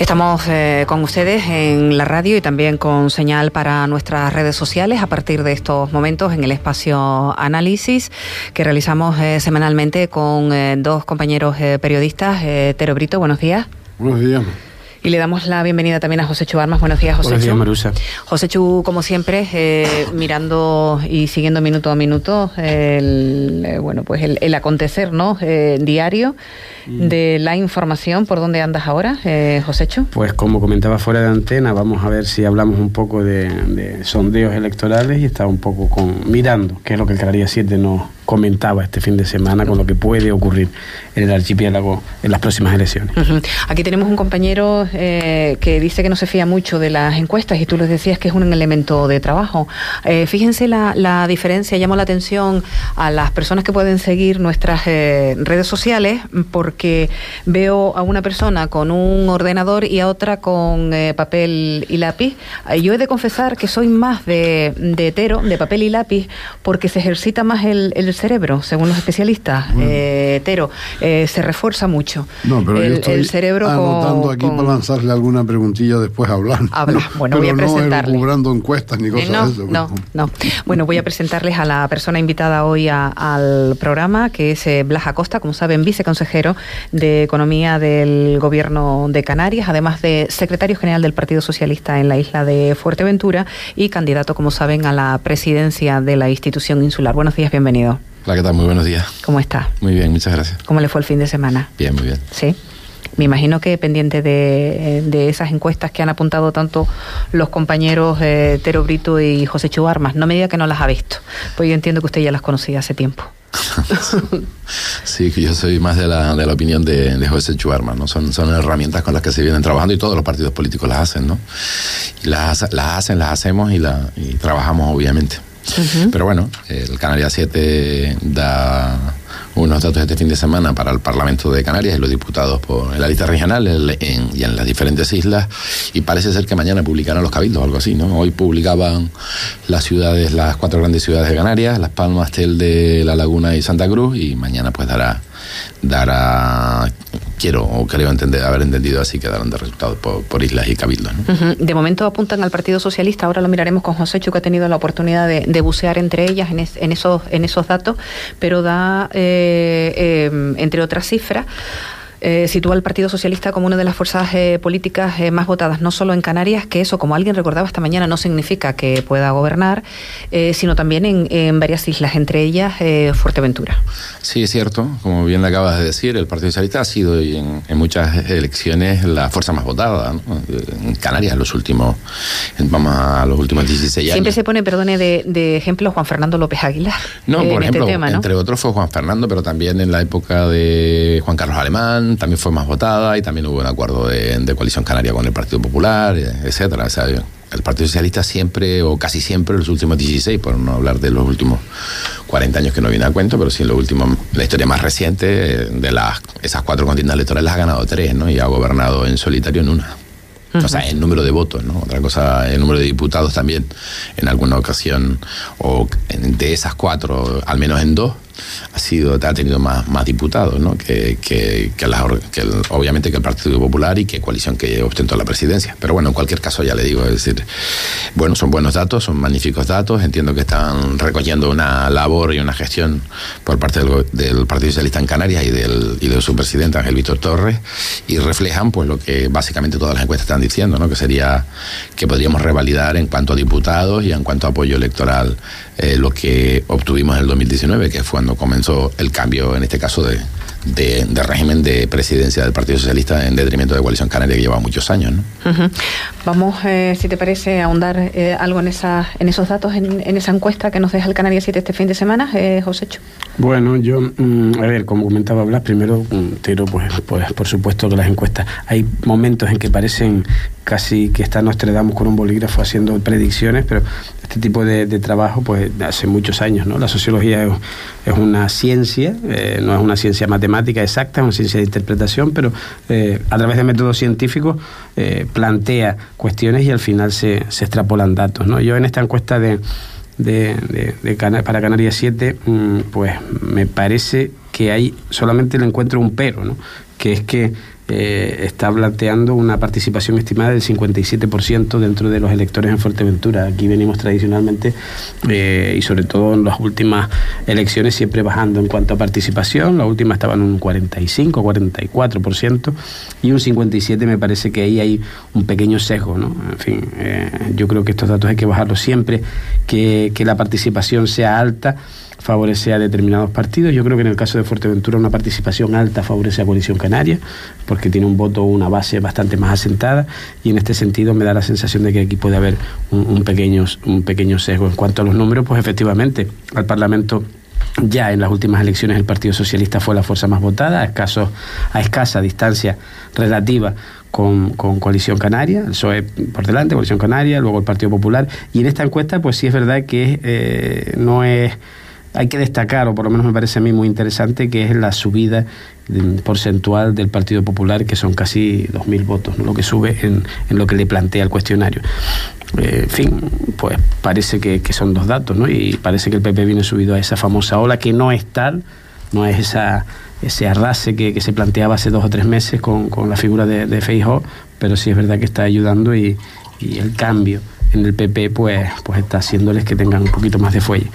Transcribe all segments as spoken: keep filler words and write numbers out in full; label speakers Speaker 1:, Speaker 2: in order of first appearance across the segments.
Speaker 1: Estamos eh, con ustedes en la radio y también con señal para nuestras redes sociales a partir de estos momentos en el espacio Análisis que realizamos eh, semanalmente con eh, dos compañeros eh, periodistas. Eh, Tero Brito, buenos días.
Speaker 2: Buenos días.
Speaker 1: Y le damos la bienvenida también a Joséchu Armas. Buenos días, Joséchu.
Speaker 3: Buenos días, Marusa.
Speaker 1: Joséchu, como siempre, eh, mirando y siguiendo minuto a minuto el, eh, bueno, pues el, el acontecer, ¿no? Eh, diario de la información. ¿Por dónde andas ahora, eh, Joséchu?
Speaker 3: Pues como comentaba fuera de antena, vamos a ver si hablamos un poco de, de sondeos electorales y está un poco con, mirando qué es lo que el Canarias siete nos comentaba este fin de semana con lo que puede ocurrir en el archipiélago en las próximas elecciones.
Speaker 1: Uh-huh. Aquí tenemos un compañero eh, que dice que no se fía mucho de las encuestas y tú les decías que es un elemento de trabajo. Eh, fíjense la, la diferencia, llamo la atención a las personas que pueden seguir nuestras eh, redes sociales porque veo a una persona con un ordenador y a otra con eh, papel y lápiz. Eh, yo he de confesar que soy más de, de Tero, de papel y lápiz, porque se ejercita más el, el cerebro, según los especialistas. Bueno. Eh, Tero, eh, se refuerza mucho.
Speaker 2: No, pero
Speaker 1: el,
Speaker 2: yo estoy
Speaker 1: el cerebro
Speaker 2: anotando
Speaker 1: con,
Speaker 2: aquí
Speaker 1: con...
Speaker 2: para lanzarle alguna preguntilla después hablando.
Speaker 1: Habla. Bueno,
Speaker 2: pero
Speaker 1: voy a presentarle.
Speaker 2: No cobrando encuestas ni cosas
Speaker 1: eh, no,
Speaker 2: de eso.
Speaker 1: No, no. Bueno, voy a presentarles a la persona invitada hoy a, al programa, que es eh, Blas Acosta, como saben, viceconsejero de Economía del Gobierno de Canarias, además de secretario general del Partido Socialista en la isla de Fuerteventura y candidato, como saben, a la presidencia de la institución insular. Buenos días, bienvenido.
Speaker 4: Hola, ¿qué tal? Muy buenos días.
Speaker 1: ¿Cómo está?
Speaker 4: Muy bien, muchas gracias.
Speaker 1: ¿Cómo le fue el fin de semana?
Speaker 4: Bien, muy bien.
Speaker 1: Sí. Me imagino que pendiente de, de esas encuestas que han apuntado tanto los compañeros eh, Tero Brito y Joséchu Armas. No me diga que no las ha visto, pues yo entiendo que usted ya las conocía hace tiempo.
Speaker 4: Sí, que yo soy más de la, de la opinión de, de Joséchu Armas, ¿no? Son, son herramientas con las que se vienen trabajando y todos los partidos políticos las hacen, ¿no? Y las, las hacen, las hacemos y, la, y trabajamos, obviamente. Uh-huh. Pero bueno, el Canarias siete da unos datos este fin de semana para el Parlamento de Canarias y los diputados por en la lista regional en, en, y en las diferentes islas, y parece ser que mañana publicarán los cabildos o algo así, ¿no? Hoy publicaban las ciudades, las cuatro grandes ciudades de Canarias, Las Palmas, Telde, La Laguna y Santa Cruz, y mañana pues dará dará quiero o creo entender haber entendido así que darán de resultados por, por islas y cabildos, ¿no?
Speaker 1: Uh-huh. De momento apuntan al Partido Socialista. Ahora lo miraremos con Joséchu, que ha tenido la oportunidad de, de bucear entre ellas en, es, en esos en esos datos, pero da eh, eh, entre otras cifras Eh, sitúa al Partido Socialista como una de las fuerzas eh, políticas eh, más votadas, no solo en Canarias, que eso, como alguien recordaba esta mañana, no significa que pueda gobernar, eh, sino también en, en varias islas, entre ellas eh, Fuerteventura.
Speaker 4: Sí, es cierto, como bien le acabas de decir, el Partido Socialista ha sido en, en muchas elecciones la fuerza más votada, ¿no? En Canarias, los últimos, vamos a los últimos dieciséis años.
Speaker 1: Siempre se pone, perdone, de, de ejemplo Juan Fernando López Aguilar.
Speaker 4: No,
Speaker 1: eh,
Speaker 4: por
Speaker 1: en
Speaker 4: ejemplo,
Speaker 1: este tema, ¿no?
Speaker 4: Entre otros fue Juan Fernando, pero también en la época de Juan Carlos Alemán también fue más votada, y también hubo un acuerdo de, de coalición canaria con el Partido Popular, etcétera. O sea, el Partido Socialista siempre, o casi siempre, los últimos dieciséis, por no hablar de los últimos cuarenta años que no viene a cuento, pero sí en lo último, la historia más reciente, de las esas cuatro contiendas electorales ha ganado tres, ¿no? Y ha gobernado en solitario en una. O sea, el número de votos, ¿no? Otra cosa, el número de diputados también, en alguna ocasión, o de esas cuatro, al menos en dos, ha sido ha tenido más, más diputados, ¿no? que, que, que, la, que el, obviamente que el Partido Popular y que coalición que ostentó la presidencia. Pero bueno, en cualquier caso ya le digo, es decir, bueno, son buenos datos, son magníficos datos, entiendo que están recogiendo una labor y una gestión por parte del, del Partido Socialista en Canarias y, del, y de su presidente Ángel Víctor Torres, y reflejan pues lo que básicamente todas las encuestas están diciendo, ¿no? Que sería que podríamos revalidar en cuanto a diputados y en cuanto a apoyo electoral eh, lo que obtuvimos en el dos mil diecinueve, que fue cuando comenzó el cambio, en este caso, de, de, de régimen de presidencia del Partido Socialista en detrimento de Coalición Canaria, que lleva muchos años, ¿no?
Speaker 1: Uh-huh. Vamos, eh, si te parece, a ahondar eh, algo en, esa, en esos datos, en, en esa encuesta que nos deja el Canarias siete este fin de semana, eh, Joséchu.
Speaker 3: Bueno, yo, mm, a ver, como comentaba Blas, primero, Tero, pues, pues por supuesto que las encuestas, hay momentos en que parecen casi que está Nostradamus con un bolígrafo haciendo predicciones, pero este tipo de, de trabajo, pues hace muchos años, ¿no? La sociología es, es una ciencia, eh, no es una ciencia matemática exacta, es una ciencia de interpretación, pero eh, a través de métodos científicos eh, plantea cuestiones y al final se, se extrapolan datos, ¿no? Yo en esta encuesta de, de, de, de Can- para Canarias siete, pues me parece que ahí solamente le encuentro un pero, ¿no? Que es que eh, está planteando una participación estimada del cincuenta y siete por ciento dentro de los electores en Fuerteventura. Aquí venimos tradicionalmente eh, y sobre todo en las últimas elecciones siempre bajando en cuanto a participación. La última estaba en un cuarenta y cinco, cuarenta y cuatro por ciento y un cincuenta y siete por ciento me parece que ahí hay un pequeño sesgo, ¿no? En fin, eh, yo creo que estos datos hay que bajarlos siempre, que, que la participación sea alta favorece a determinados partidos. Yo creo que en el caso de Fuerteventura una participación alta favorece a Coalición Canaria, porque tiene un voto, una base bastante más asentada, y en este sentido me da la sensación de que aquí puede haber un, un, pequeño, un pequeño sesgo. En cuanto a los números, pues efectivamente, al Parlamento ya en las últimas elecciones el Partido Socialista fue la fuerza más votada, a, escasos, a escasa distancia relativa con, con Coalición Canaria, el P S O E por delante, Coalición Canaria, luego el Partido Popular, y en esta encuesta pues sí es verdad que eh, no es... Hay que destacar, o por lo menos me parece a mí muy interesante, que es la subida porcentual del Partido Popular, que son casi dos mil votos, ¿no? Lo que sube en, en lo que le plantea el cuestionario. Eh, en fin, pues parece que, que son dos datos, ¿no? Y parece que el P P viene subido a esa famosa ola, que no es tal, no es esa ese arrase que, que se planteaba hace dos o tres meses con, con la figura de, de Feijóo, pero sí es verdad que está ayudando y, y el cambio en el P P pues, pues está haciéndoles que tengan un poquito más de fuelle.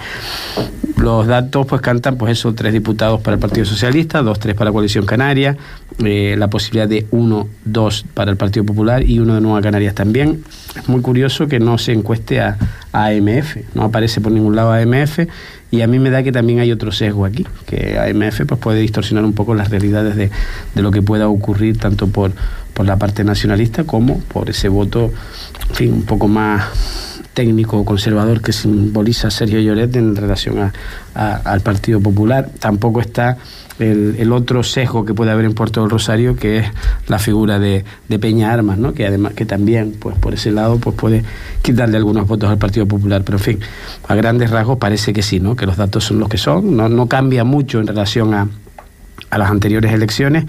Speaker 3: Los datos pues cantan pues eso, tres diputados para el Partido Socialista, dos, tres para Coalición Canaria, eh, la posibilidad de uno, dos para el Partido Popular y uno de Nueva Canarias también. Es muy curioso que no se encueste a, a A M F, no aparece por ningún lado A M F, y a mí me da que también hay otro sesgo aquí, que A M F pues puede distorsionar un poco las realidades de, de lo que pueda ocurrir tanto por, por la parte nacionalista como por ese voto, en fin, un poco más técnico conservador que simboliza Sergio Lloret en relación a, a, al Partido Popular. Tampoco está el, el otro sesgo que puede haber en Puerto del Rosario, que es la figura de, de Peña Armas, ¿no? Que además que también pues por ese lado pues puede quitarle algunos votos al Partido Popular, pero en fin, a grandes rasgos parece que sí, ¿no? Que los datos son los que son, no, no cambia mucho en relación a a las anteriores elecciones,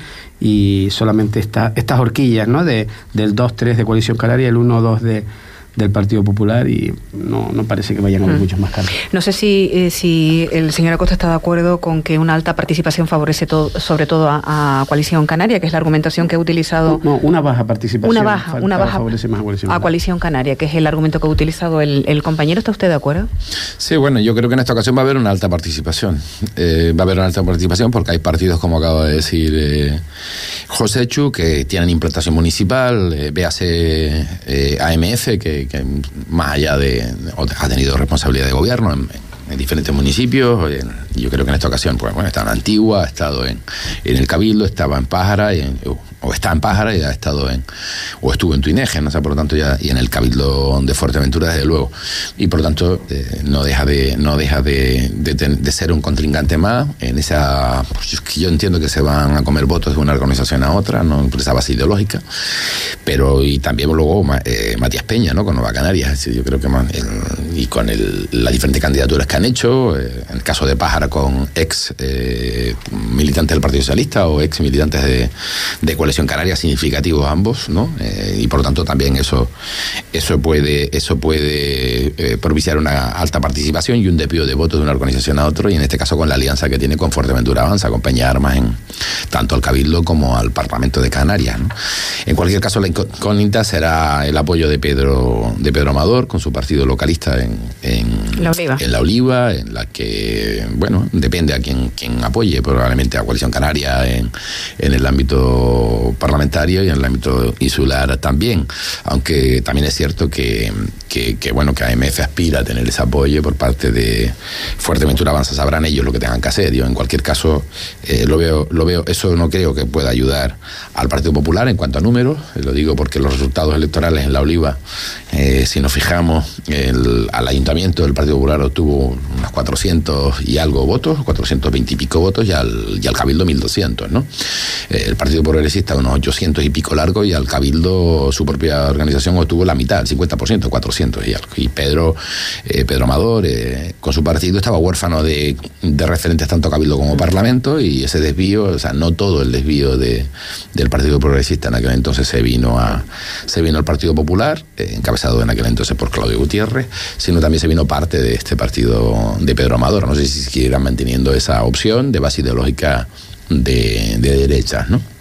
Speaker 3: y solamente esta, estas horquillas, ¿no? De, del dos tres de Coalición Canaria, el uno dos de del Partido Popular, y no, no parece que vayan a haber mm. muchos más cambios.
Speaker 1: No sé si, eh, si el señor Acosta está de acuerdo con que una alta participación favorece todo, sobre todo a, a Coalición Canaria, que es la argumentación que ha utilizado...
Speaker 3: No, no una baja participación.
Speaker 1: Una baja, una baja
Speaker 3: favorece más a Coalición,
Speaker 1: a Coalición Canaria, que es el argumento que ha utilizado el, el compañero. ¿Está usted de acuerdo?
Speaker 4: Sí, bueno, yo creo que en esta ocasión va a haber una alta participación. Eh, va a haber una alta participación porque hay partidos, como acaba de decir eh, Joséchu, que tienen implantación municipal, eh, véase eh, A M F, que que más allá de, ha tenido responsabilidad de gobierno en, en diferentes municipios. Yo creo que en esta ocasión, pues bueno, está en Antigua, ha estado en, en el Cabildo, estaba en Pájara, y en, o está en Pájara y ha estado en, o estuvo en Tuineje, ¿no? O sea, por lo tanto, ya, y en el Cabildo de Fuerteventura, desde luego. Y por lo tanto, eh, no deja de, no deja de, de, de ser un contrincante más en esa, pues, yo entiendo que se van a comer votos de una organización a otra, no por esa base ideológica, pero y también luego eh, Matías Peña, ¿no? Con Nueva Canarias, yo creo que más, el, y con el, las diferentes candidaturas que han hecho, eh, en el caso de Pájara con ex eh, militantes del Partido Socialista o ex militantes de, de Coalición Canaria, significativos ambos, ¿no? Eh, y por lo tanto también eso eso puede eso puede eh, propiciar una alta participación y un desvío de votos de una organización a otro, y en este caso con la alianza que tiene con Fuerteventura Avanza, con Peña Armas en tanto al Cabildo como al Parlamento de Canarias, ¿no? En cualquier caso, la incógnita será el apoyo de Pedro de Pedro Amador con su partido localista en, en,
Speaker 1: la, Oliva.
Speaker 4: en la Oliva, en la que, bueno, depende a quién, quién apoye, probablemente a Coalición Canaria en, en el ámbito parlamentario y en el ámbito insular también, aunque también es cierto que, que, que bueno, que A M F aspira a tener ese apoyo por parte de Fuerteventura Avanza. Sabrán ellos lo que tengan que hacer. Yo en cualquier caso eh, lo veo, lo veo, eso no creo que pueda ayudar al Partido Popular en cuanto a números, eh, lo digo porque los resultados electorales en la Oliva, eh, si nos fijamos, el, al ayuntamiento del Partido Popular obtuvo unos cuatrocientos y algo votos, cuatrocientos veinte y pico votos, y al, y al Cabildo mil doscientos, ¿no? Eh, el Partido Progresista unos ochocientos y pico largo, y al Cabildo su propia organización obtuvo la mitad, el cincuenta por ciento, cuatrocientos y algo. Y Pedro, eh, Pedro Amador, eh, con su partido estaba huérfano de, de referentes tanto a Cabildo como Parlamento, y ese desvío, o sea, no todo el desvío de, del Partido Progresista en aquel entonces se vino a se vino al Partido Popular, eh, encabezado en aquel entonces por Claudio Gutiérrez, sino también se vino parte de este partido de Pedro Amador. No sé si siguieran manteniendo esa opción de base ideológica de, de derechas, ¿no?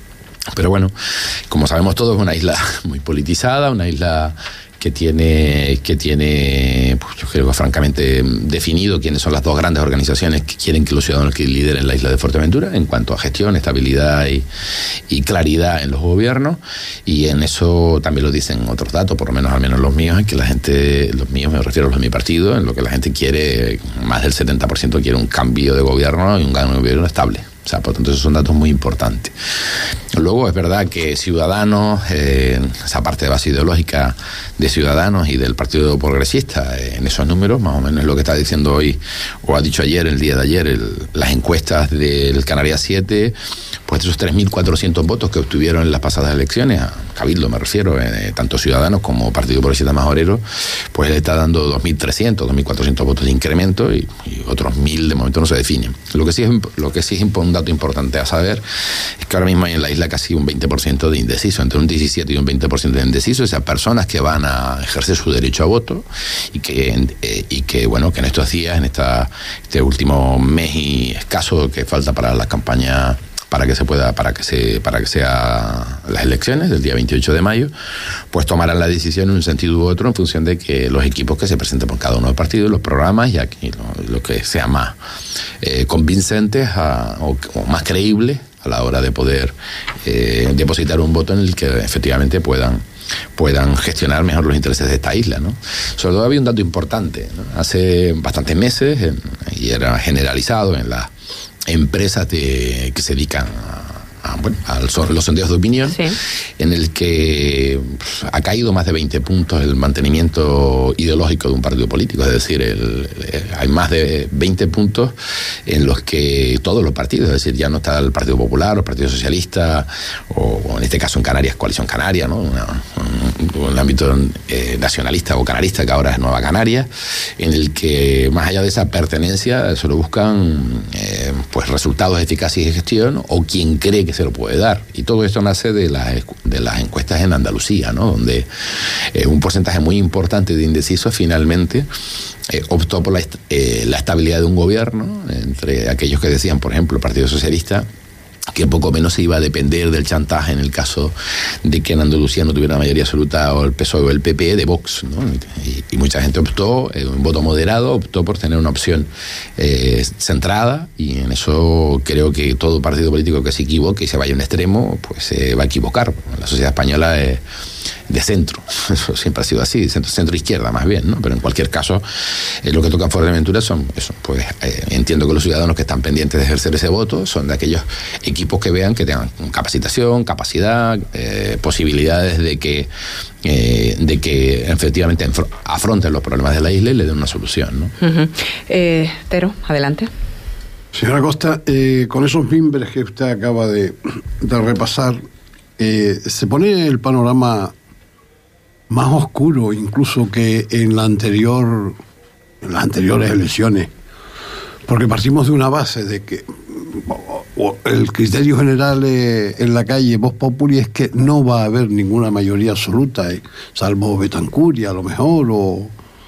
Speaker 4: Pero bueno, como sabemos todos, es una isla muy politizada, una isla que tiene, que tiene pues yo creo que francamente definido quiénes son las dos grandes organizaciones que quieren que los ciudadanos que lideren la isla de Fuerteventura en cuanto a gestión, estabilidad y, y claridad en los gobiernos, y en eso también lo dicen otros datos, por lo menos al menos los míos, en que la gente, los míos me refiero a los de mi partido, en lo que la gente quiere, más del setenta por ciento quiere un cambio de gobierno y un cambio de gobierno estable. O sea, por tanto, esos son datos muy importantes. Luego, es verdad que Ciudadanos, eh, esa parte de base ideológica de Ciudadanos y del Partido Progresista, eh, en esos números, más o menos es lo que está diciendo hoy, o ha dicho ayer, el día de ayer, el, las encuestas del Canarias siete, pues esos tres mil cuatrocientos votos que obtuvieron en las pasadas elecciones, a Cabildo me refiero, eh, tanto Ciudadanos como Partido Progresista Majorero, pues le está dando dos mil trescientos, dos mil cuatrocientos votos de incremento y, y otros mil de momento no se definen. Lo que sí es, lo que sí es un dato importante a saber es que ahora mismo hay en la isla casi un veinte por ciento de indeciso, entre un diecisiete y un veinte por ciento de indeciso, esas personas que van a ejercer su derecho a voto y que, eh, y que bueno, que en estos días, en esta, este último mes y escaso que falta para la campaña, para que se pueda, para que se, para que sea las elecciones del día veintiocho de mayo, pues tomarán la decisión en un sentido u otro en función de que los equipos que se presenten por cada uno de los partidos, los programas y aquí lo, lo que sea más eh, convincentes a, o, o más creíbles a la hora de poder eh, depositar un voto en el que efectivamente puedan puedan gestionar mejor los intereses de esta isla, ¿no? Sobre todo había un dato importante, ¿no? Hace bastantes meses, en, y era generalizado en las empresas de, que se dedican a, a, bueno, a los sondeos de opinión, sí, en el que pues, ha caído más de veinte puntos el mantenimiento ideológico de un partido político, es decir, el, el, hay más de veinte puntos en los que todos los partidos, es decir, ya no está el Partido Popular, o el Partido Socialista, o, o en este caso en Canarias, Coalición Canaria, ¿no? Una, un, un ámbito eh, nacionalista o canarista, que ahora es Nueva Canarias, en el que más allá de esa pertenencia solo buscan eh, pues resultados de eficacia y de gestión, o quien cree que se lo puede dar. Y todo esto nace de las, de las encuestas en Andalucía, ¿no? Donde eh, un porcentaje muy importante de indecisos finalmente eh, optó por la, eh, la estabilidad de un gobierno, entre aquellos que decían, por ejemplo, el Partido Socialista, que poco menos se iba a depender del chantaje en el caso de que en Andalucía no tuviera mayoría absoluta o el P S O E o el P P de Vox, ¿no? Y, y mucha gente optó, eh, un voto moderado, optó por tener una opción eh, centrada, y en eso creo que todo partido político que se equivoque y se vaya a un extremo, pues se va a equivocar. La sociedad española es de centro, eso siempre ha sido así, centro, centro izquierda más bien, ¿no? Pero en cualquier caso, eh, lo que toca en Fuerteventura son eso, pues eh, entiendo que los ciudadanos que están pendientes de ejercer ese voto son de aquellos equipos que vean que tengan capacitación, capacidad, eh, posibilidades de que eh, de que efectivamente afronten los problemas de la isla y le den una solución, ¿no?
Speaker 1: Uh-huh. eh, Tero, adelante.
Speaker 2: Señora Costa, eh, con esos mimbres que usted acaba de, de repasar, eh, se pone el panorama más oscuro incluso que en la anterior, en las anteriores elecciones, porque partimos de una base de que el criterio general en la calle Vox Populi es que no va a haber ninguna mayoría absoluta, eh, salvo Betancur a lo mejor, o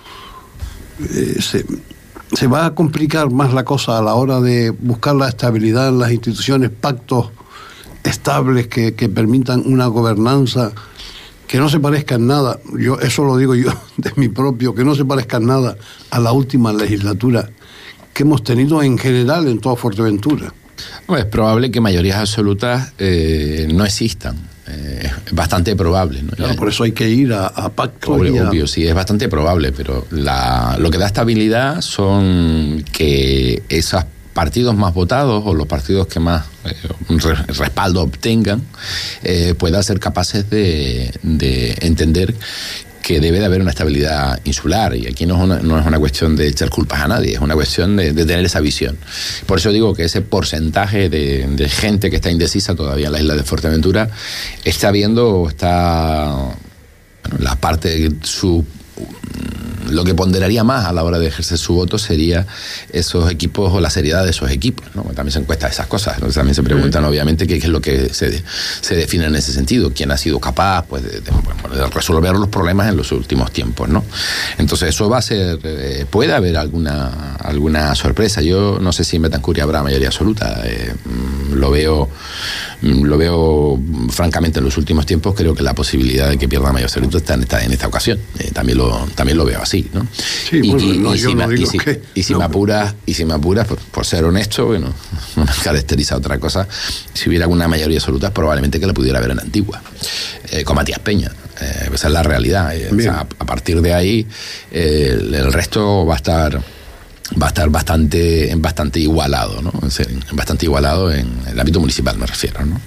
Speaker 2: eh, se, se va a complicar más la cosa a la hora de buscar la estabilidad en las instituciones, pactos estables que, que permitan una gobernanza que no se parezca en nada, yo eso lo digo yo de mi propio, que no se parezca en nada a la última legislatura que hemos tenido en general en toda Fuerteventura.
Speaker 4: No, es probable que mayorías absolutas eh, no existan. Eh, es bastante probable, ¿no?
Speaker 2: Claro, por eso hay que ir a, a pactos.
Speaker 4: Obvio,
Speaker 2: a...
Speaker 4: obvio, sí, es bastante probable, pero la, lo que da estabilidad son que esos partidos más votados o los partidos que más eh, respaldo obtengan eh, puedan ser capaces de, de entender que debe de haber una estabilidad insular, y aquí no es una, no es una cuestión de echar culpas a nadie, es una cuestión de, de tener esa visión. Por eso digo que ese porcentaje de, de gente que está indecisa todavía en la isla de Fuerteventura está viendo, está bueno, la parte de su lo que ponderaría más a la hora de ejercer su voto sería esos equipos o la seriedad de esos equipos, ¿no? También se encuesta esas cosas, ¿no? También se preguntan, obviamente, qué es lo que se, se define en ese sentido, quién ha sido capaz pues, de, de, bueno, de resolver los problemas en los últimos tiempos, ¿no? Entonces eso va a ser, eh, puede haber alguna alguna sorpresa. Yo no sé si en Betancur habrá mayoría absoluta, eh, lo veo lo lo veo francamente en los últimos tiempos, creo que la posibilidad de que pierda Mayor Cerrito está en esta, en esta ocasión. Eh, también lo también lo veo así, ¿no?
Speaker 2: Sí,
Speaker 4: y,
Speaker 2: bueno,
Speaker 4: y,
Speaker 2: no,
Speaker 4: y,
Speaker 2: yo
Speaker 4: si,
Speaker 2: no
Speaker 4: me,
Speaker 2: digo
Speaker 4: y, si,
Speaker 2: que,
Speaker 4: y si
Speaker 2: no,
Speaker 4: me apuras, y si me apuras por, por ser honesto, bueno, no me caracteriza otra cosa, si hubiera alguna mayoría absoluta, probablemente que la pudiera haber en Antigua, eh, con Matías Peña. Eh, esa es la realidad. Eh, o sea, a partir de ahí, eh, el, el resto va a estar va a estar bastante bastante igualado, ¿no? Es decir, bastante igualado en el ámbito municipal, me refiero, ¿no?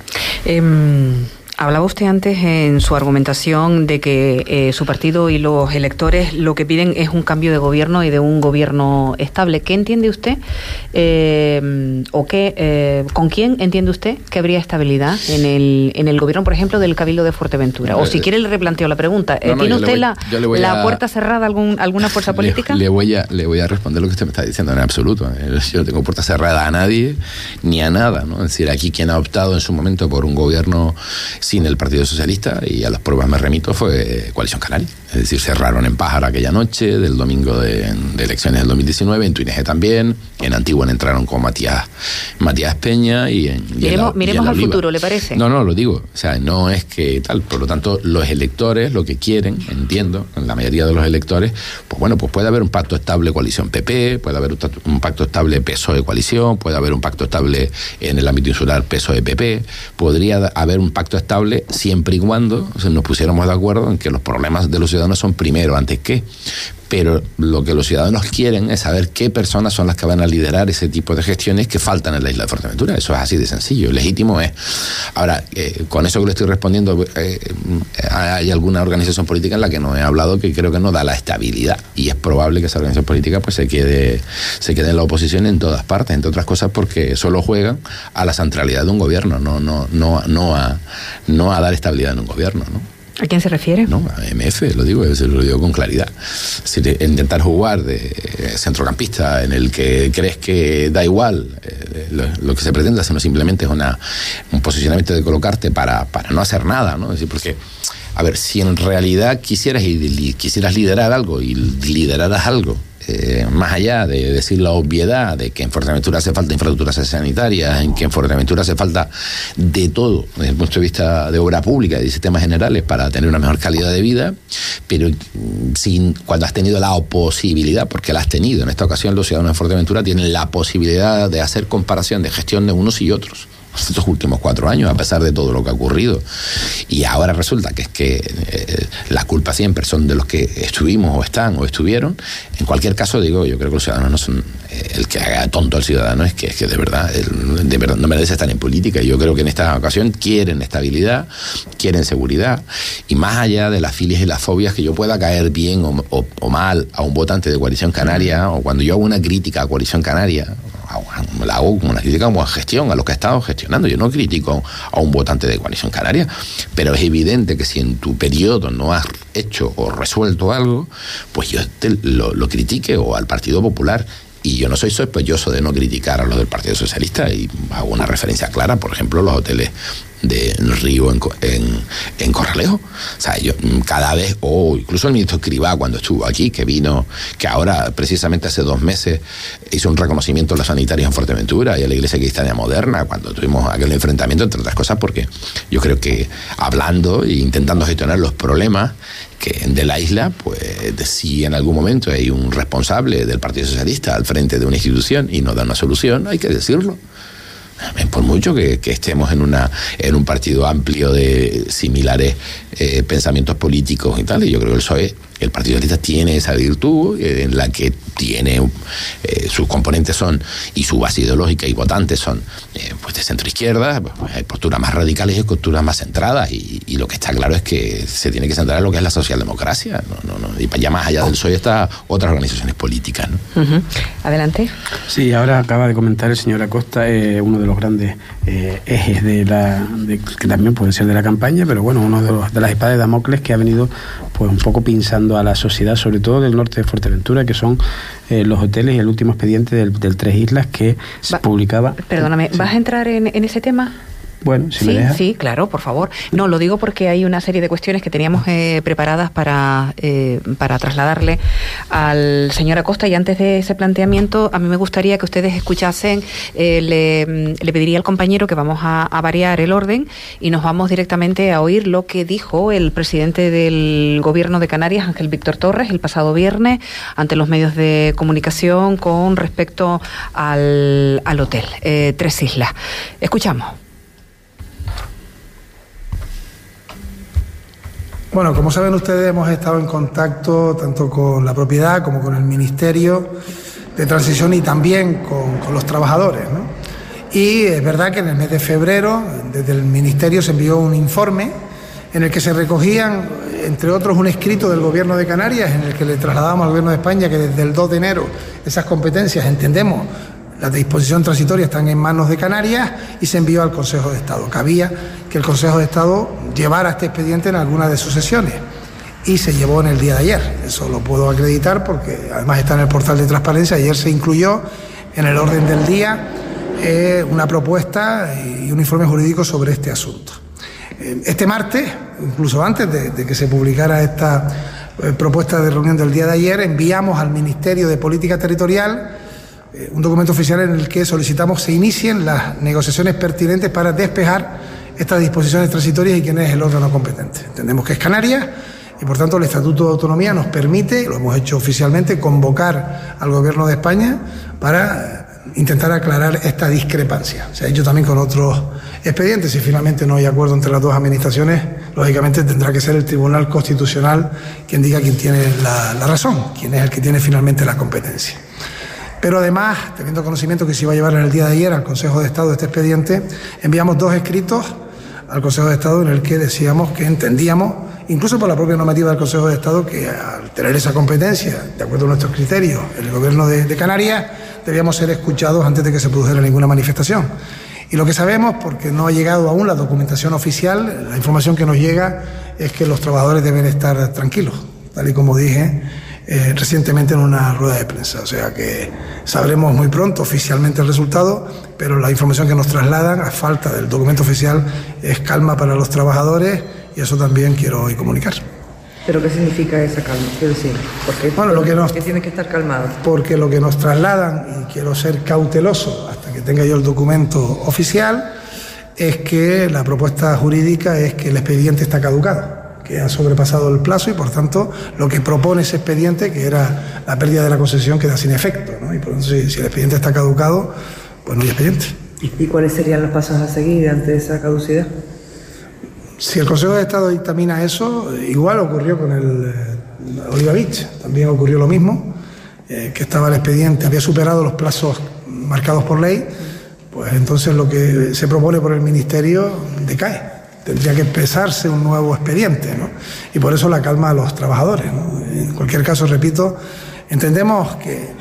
Speaker 1: Eh, hablaba usted antes en su argumentación de que eh, su partido y los electores lo que piden es un cambio de gobierno y de un gobierno estable. ¿Qué entiende usted? Eh, ¿O qué, eh, con quién entiende usted que habría estabilidad en el en el gobierno, por ejemplo, del Cabildo de Fuerteventura? O si quiere le replanteo la pregunta.
Speaker 4: No, no,
Speaker 1: ¿Tiene usted
Speaker 4: voy,
Speaker 1: la, la
Speaker 4: a,
Speaker 1: puerta cerrada a algún, alguna fuerza política?
Speaker 4: Le, le, voy a, le voy a responder lo que usted me está diciendo en absoluto. Yo no tengo puerta cerrada a nadie ni a nada, ¿no? Es decir, aquí quien ha optado en su momento por un gobierno sin el Partido Socialista, y a las pruebas me remito, fue Coalición Canaria. Es decir, cerraron en Pájara aquella noche del domingo de, de elecciones del dos mil diecinueve, en Tuineje también, en Antigua entraron con Matías Matías Peña y en...
Speaker 1: Miremos,
Speaker 4: y en la,
Speaker 1: miremos
Speaker 4: y en
Speaker 1: al
Speaker 4: Oliva.
Speaker 1: futuro, ¿le parece?
Speaker 4: No, no, lo digo. O sea, no es que tal. Por lo tanto, los electores lo que quieren, entiendo, la mayoría de los electores, pues bueno, pues puede haber un pacto estable coalición P P, puede haber un pacto estable P S O E coalición, puede haber un pacto estable en el ámbito insular P S O E P P, podría haber un pacto estable siempre y cuando o sea, nos pusiéramos de acuerdo en que los problemas de los ciudadanos son primero antes que. Pero lo que los ciudadanos quieren es saber qué personas son las que van a liderar ese tipo de gestiones que faltan en la isla de Fuerteventura. Eso es así de sencillo, legítimo es. Ahora, eh, con eso que le estoy respondiendo, eh, hay alguna organización política en la que no he hablado que creo que no da la estabilidad, y es probable que esa organización política pues se quede, se quede en la oposición en todas partes, entre otras cosas porque solo juegan a la centralidad de un gobierno, no, no, no, no, a, no a dar estabilidad en un gobierno, ¿no?
Speaker 1: ¿A quién se refiere?
Speaker 4: No, a M F, lo digo, lo digo con claridad. Es decir, intentar jugar de centrocampista en el que crees que da igual eh, lo, lo que se pretenda, sino simplemente es una, un posicionamiento de colocarte para, para no hacer nada, ¿no? Es decir, porque, a ver, si en realidad quisieras, y, quisieras liderar algo y lideraras algo, Eh, más allá de decir la obviedad de que en Fuerteventura hace falta infraestructuras sanitarias, en que en Fuerteventura hace falta de todo desde el punto de vista de obra pública y de sistemas generales para tener una mejor calidad de vida, pero sin, cuando has tenido la posibilidad, porque la has tenido, en esta ocasión los ciudadanos de Fuerteventura tienen la posibilidad de hacer comparación de gestión de unos y otros estos últimos cuatro años, a pesar de todo lo que ha ocurrido. Y ahora resulta que es que eh, las culpas siempre son de los que estuvimos o están o estuvieron. En cualquier caso, digo, yo creo que los ciudadanos no son eh, el que haga tonto al ciudadano, es que, es que de verdad, el, de verdad no merece estar en política. Y yo creo que en esta ocasión quieren estabilidad, quieren seguridad, y más allá de las filias y las fobias, que yo pueda caer bien o, o, o mal a un votante de Coalición Canaria, o cuando yo hago una crítica a Coalición Canaria, la hago como una crítica como a gestión, a lo que ha estado gestionando. Yo no critico a un votante de Coalición Canaria, pero es evidente que si en tu periodo no has hecho o resuelto algo, pues yo te lo, lo critique, o al Partido Popular. Y yo no soy sospechoso de no criticar a los del Partido Socialista, y hago una referencia clara, por ejemplo, los hoteles de Río en, en, en Corralejo. O sea, yo cada vez, o incluso el ministro Escrivá cuando estuvo aquí, que vino, que ahora precisamente hace dos meses hizo un reconocimiento a los sanitarios en Fuerteventura y a la Iglesia Cristiana Moderna cuando tuvimos aquel enfrentamiento, entre otras cosas porque yo creo que hablando e intentando gestionar los problemas que de la isla, pues si en algún momento hay un responsable del Partido Socialista al frente de una institución y no da una solución, hay que decirlo. Por mucho que, que estemos en una en un partido amplio de similares eh, pensamientos políticos y tal, y yo creo que el P S O E, el Partido Socialista, tiene esa virtud eh, en la que tiene eh, sus componentes son, y su base ideológica y votantes son eh, pues de centro izquierda, pues hay posturas más radicales y posturas más centradas, y, y lo que está claro es que se tiene que centrar en lo que es la socialdemocracia, no, no, no, y para allá más allá del P S O E están otras organizaciones políticas, ¿no?
Speaker 1: Uh-huh. Adelante.
Speaker 3: Sí, ahora acaba de comentar el señor Acosta eh, uno de los grandes eh, ejes de la de, que también pueden ser de la campaña, pero bueno, uno de, los, de las espadas de Damocles que ha venido pues un poco pinzando a la sociedad, sobre todo del norte de Fuerteventura, que son eh, los hoteles, y el último expediente del, del Tres Islas que se
Speaker 1: Va,
Speaker 3: publicaba.
Speaker 1: Perdóname,
Speaker 3: sí.
Speaker 1: ¿Vas a entrar en, en ese tema?
Speaker 3: Bueno, si
Speaker 1: sí,
Speaker 3: me deja.
Speaker 1: Sí, claro, por favor. No, lo digo porque hay una serie de cuestiones que teníamos eh, preparadas para, eh, para trasladarle al señor Acosta, y antes de ese planteamiento, a mí me gustaría que ustedes escuchasen, eh, le, le pediría al compañero que vamos a, a variar el orden y nos vamos directamente a oír lo que dijo el presidente del Gobierno de Canarias, Ángel Víctor Torres, el pasado viernes ante los medios de comunicación con respecto al, al hotel eh, Tres Islas. Escuchamos.
Speaker 5: Bueno, como saben ustedes, hemos estado en contacto tanto con la propiedad como con el Ministerio de Transición y también con, con los trabajadores, ¿no? Y es verdad que en el mes de febrero, desde el Ministerio se envió un informe en el que se recogían, entre otros, un escrito del Gobierno de Canarias en el que le trasladábamos al Gobierno de España que desde el dos de enero esas competencias, entendemos, las de disposición transitoria están en manos de Canarias, y se envió al Consejo de Estado. Cabía que el Consejo de Estado llevara este expediente en alguna de sus sesiones, y se llevó en el día de ayer. Eso lo puedo acreditar porque además está en el portal de transparencia. Ayer se incluyó en el orden del día eh, una propuesta y un informe jurídico sobre este asunto. Eh, este martes, incluso antes de, de que se publicara esta eh, propuesta de reunión del día de ayer, enviamos al Ministerio de Política Territorial un documento oficial en el que solicitamos se inicien las negociaciones pertinentes para despejar estas disposiciones transitorias y quién es el órgano competente. Entendemos que es Canarias y, por tanto, el Estatuto de Autonomía nos permite, lo hemos hecho oficialmente, convocar al Gobierno de España para intentar aclarar esta discrepancia. Se ha hecho también con otros expedientes. Si finalmente no hay acuerdo entre las dos administraciones, lógicamente tendrá que ser el Tribunal Constitucional quien diga quién tiene la, la razón, quién es el que tiene finalmente la competencia. Pero además, teniendo conocimiento que se iba a llevar en el día de ayer al Consejo de Estado este expediente, enviamos dos escritos al Consejo de Estado en el que decíamos que entendíamos, incluso por la propia normativa del Consejo de Estado, que al tener esa competencia, de acuerdo a nuestros criterios, el Gobierno de, de Canarias, debíamos ser escuchados antes de que se produjera ninguna manifestación. Y lo que sabemos, porque no ha llegado aún la documentación oficial, la información que nos llega es que los trabajadores deben estar tranquilos, tal y como dije Eh, recientemente en una rueda de prensa. O sea que sabremos muy pronto oficialmente el resultado, pero la información que nos trasladan, a falta del documento oficial, es calma para los trabajadores, y eso también quiero hoy comunicar.
Speaker 6: ¿Pero qué significa esa calma? Quiero decir, ¿por qué,
Speaker 5: bueno, lo que nos,
Speaker 6: ¿por qué tiene que estar calmado?
Speaker 5: Porque lo que nos trasladan, y quiero ser cauteloso hasta que tenga yo el documento oficial, es que la propuesta jurídica es que el expediente está caducado, que ha sobrepasado el plazo, y por tanto lo que propone ese expediente, que era la pérdida de la concesión, queda sin efecto, ¿no? Y por tanto, si, si el expediente está caducado, pues no hay expediente.
Speaker 6: ¿Y cuáles serían los pasos a seguir ante esa caducidad?
Speaker 5: Si el Consejo de Estado dictamina eso, igual ocurrió con el eh, Oliva Beach, también ocurrió lo mismo, eh, que estaba el expediente, había superado los plazos marcados por ley, pues entonces lo que se propone por el Ministerio decae. Tendría que empezarse un nuevo expediente, ¿no? Y por eso la calma a los trabajadores, ¿no? En cualquier caso, repito, entendemos que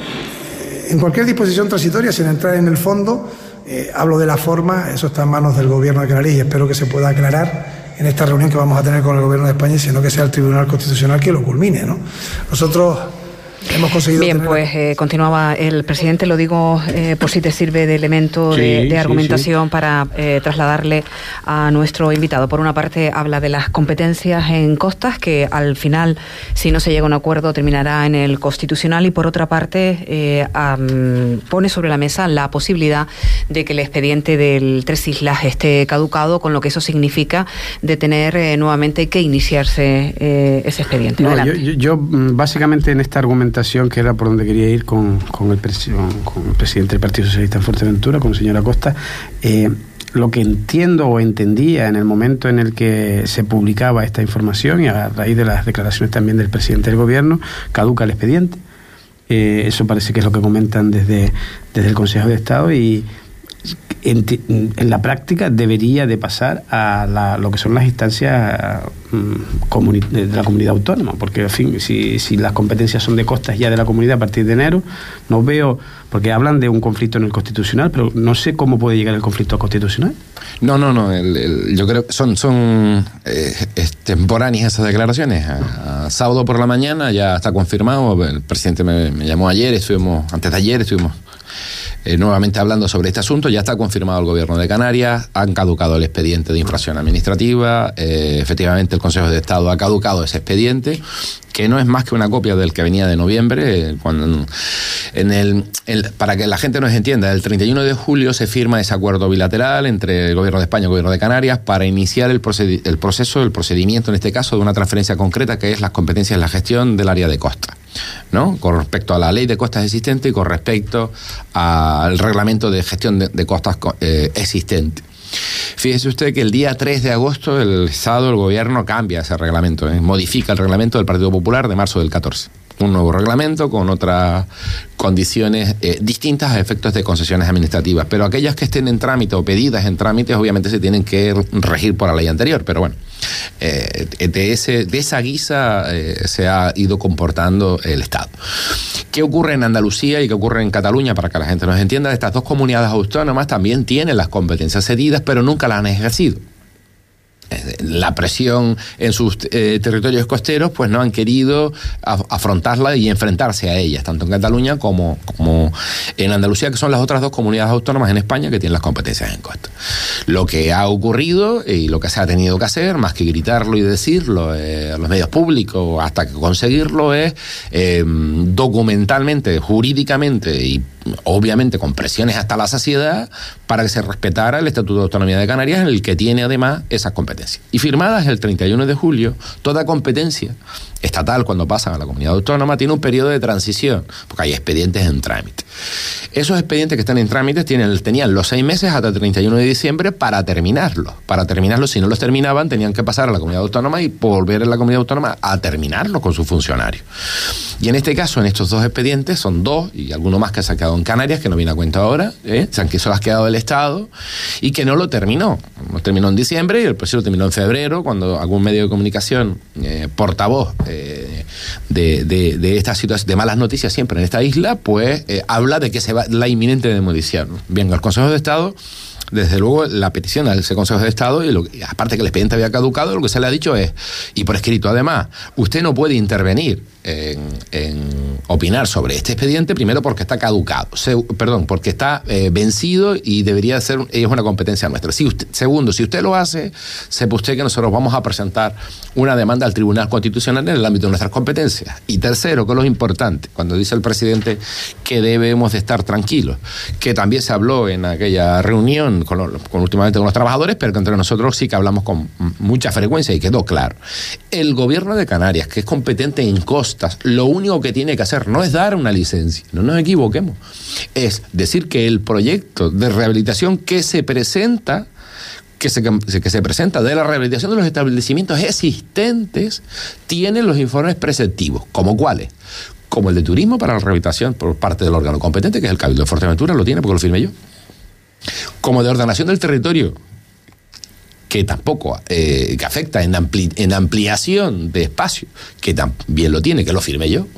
Speaker 5: en cualquier disposición transitoria, sin entrar en el fondo, eh, hablo de la forma, eso está en manos del Gobierno de Canarias, y espero que se pueda aclarar en esta reunión que vamos a tener con el Gobierno de España, sino que sea el Tribunal Constitucional que lo culmine, ¿no? Nosotros hemos conseguido...
Speaker 1: Bien,
Speaker 5: tener...
Speaker 1: pues eh, continuaba el presidente, lo digo eh, por si te sirve de elemento
Speaker 3: sí,
Speaker 1: de, de
Speaker 3: sí,
Speaker 1: argumentación
Speaker 3: sí.
Speaker 1: para eh, trasladarle a nuestro invitado. Por una parte habla de las competencias en costas, que al final, si no se llega a un acuerdo, terminará en el Constitucional, y por otra parte eh, um, pone sobre la mesa la posibilidad de que el expediente del Tres Islas esté caducado, con lo que eso significa de tener eh, nuevamente que iniciarse eh, ese expediente.
Speaker 3: No, yo, yo, yo básicamente en esta argumentación, que era por donde quería ir con, con, el, presi con el presidente del Partido Socialista en Fuerteventura, con el señor Acosta, eh, lo que entiendo o entendía en el momento en el que se publicaba esta información, y a raíz de las declaraciones también del presidente del Gobierno, caduca el expediente. Eh, eso parece que es lo que comentan desde, desde el Consejo de Estado, y En, en la práctica debería de pasar a la, lo que son las instancias um, de la comunidad autónoma, porque en fin, si, si las competencias son de costas ya de la comunidad a partir de enero, no veo, porque hablan de un conflicto en el Constitucional, pero no sé cómo puede llegar el conflicto al Constitucional.
Speaker 4: No, no, no, el, el, yo creo que son, son eh, extemporáneas esas declaraciones. A, a sábado por la mañana ya está confirmado, el presidente me, me llamó ayer, estuvimos, antes de ayer estuvimos eh, nuevamente hablando sobre este asunto. Ya está confirmado el Gobierno de Canarias, han caducado el expediente de infracción administrativa, eh, efectivamente el Consejo de Estado ha caducado ese expediente, que no es más que una copia del que venía de noviembre, eh, cuando en el, el, para que la gente nos entienda, el treinta y uno de julio se firma ese acuerdo bilateral entre el Gobierno de España y el Gobierno de Canarias para iniciar el, proced, el proceso, el procedimiento en este caso de una transferencia concreta que es las competencias en la gestión del área de costa, ¿no? Con respecto a la ley de costas existente y con respecto al reglamento de gestión de, de costas eh, existente. Fíjese usted que el día tres de agosto el Estado, el Gobierno cambia ese reglamento, ¿eh? Modifica el reglamento del Partido Popular de marzo del catorce. Un nuevo reglamento con otras condiciones eh, distintas a efectos de concesiones administrativas, pero aquellas que estén en trámite o pedidas en trámites obviamente se tienen que regir por la ley anterior, pero bueno, eh, de, ese, de esa guisa eh, se ha ido comportando el Estado. ¿Qué ocurre en Andalucía y qué ocurre en Cataluña? Para que la gente nos entienda, estas dos comunidades autónomas también tienen las competencias cedidas, pero nunca las han ejercido. La presión en sus eh, territorios costeros pues no han querido af- afrontarla y enfrentarse a ellas, tanto en Cataluña como, como en Andalucía, que son las otras dos comunidades autónomas en España que tienen las competencias en costa. Lo que ha ocurrido y lo que se ha tenido que hacer, más que gritarlo y decirlo eh, a los medios públicos hasta que conseguirlo, es eh, documentalmente, jurídicamente y obviamente con presiones hasta la saciedad para que se respetara el Estatuto de Autonomía de Canarias, en el que tiene además esas competencias. Y firmadas el treinta y uno de julio, toda competencia estatal cuando pasan a la comunidad autónoma tiene un periodo de transición, porque hay expedientes en trámite. Esos expedientes que están en trámite tienen, tenían los seis meses hasta el treinta y uno de diciembre para terminarlos. Para terminarlos, si no los terminaban, tenían que pasar a la comunidad autónoma y volver a la comunidad autónoma a terminarlos con sus funcionarios. Y en este caso, en estos dos expedientes, son dos, y alguno más que se ha quedado en Canarias, que no viene a cuenta ahora, ¿eh? que se lo ha quedado el Estado, y que no lo terminó. No terminó en diciembre y el proceso terminó en febrero, cuando algún medio de comunicación, eh, portavoz eh, de, de, de esta situación, de malas noticias siempre en esta isla, pues eh, habla de que se va la inminente demolición. Bien, el Consejo de Estado, desde luego la petición al Consejo de Estado, y lo, aparte que el expediente había caducado, lo que se le ha dicho es, y por escrito además, usted no puede intervenir en, en opinar sobre este expediente, primero porque está caducado, se, perdón, porque está eh, vencido y debería ser, es una competencia nuestra. Si usted, segundo, si usted lo hace, sepa usted que nosotros vamos a presentar una demanda al Tribunal Constitucional en el ámbito de nuestras competencias. Y tercero, que es lo importante, cuando dice el presidente que debemos de estar tranquilos, que también se habló en aquella reunión con, lo, con últimamente con los trabajadores, pero que entre nosotros sí que hablamos con mucha frecuencia y quedó claro. El Gobierno de Canarias, que es competente en costas, lo único que tiene que hacer no es dar una licencia, no nos equivoquemos, es decir que el proyecto de rehabilitación que se presenta, que se, que se presenta de la rehabilitación de los establecimientos existentes, tiene los informes preceptivos, ¿como cuáles? Como el de turismo para la rehabilitación por parte del órgano competente, que es el Cabildo de Fuerteventura, lo tiene porque lo firmé yo. Como de ordenación del territorio, que tampoco, eh, que afecta en, ampli, en ampliación de espacio, que también lo tiene, que lo firmé yo.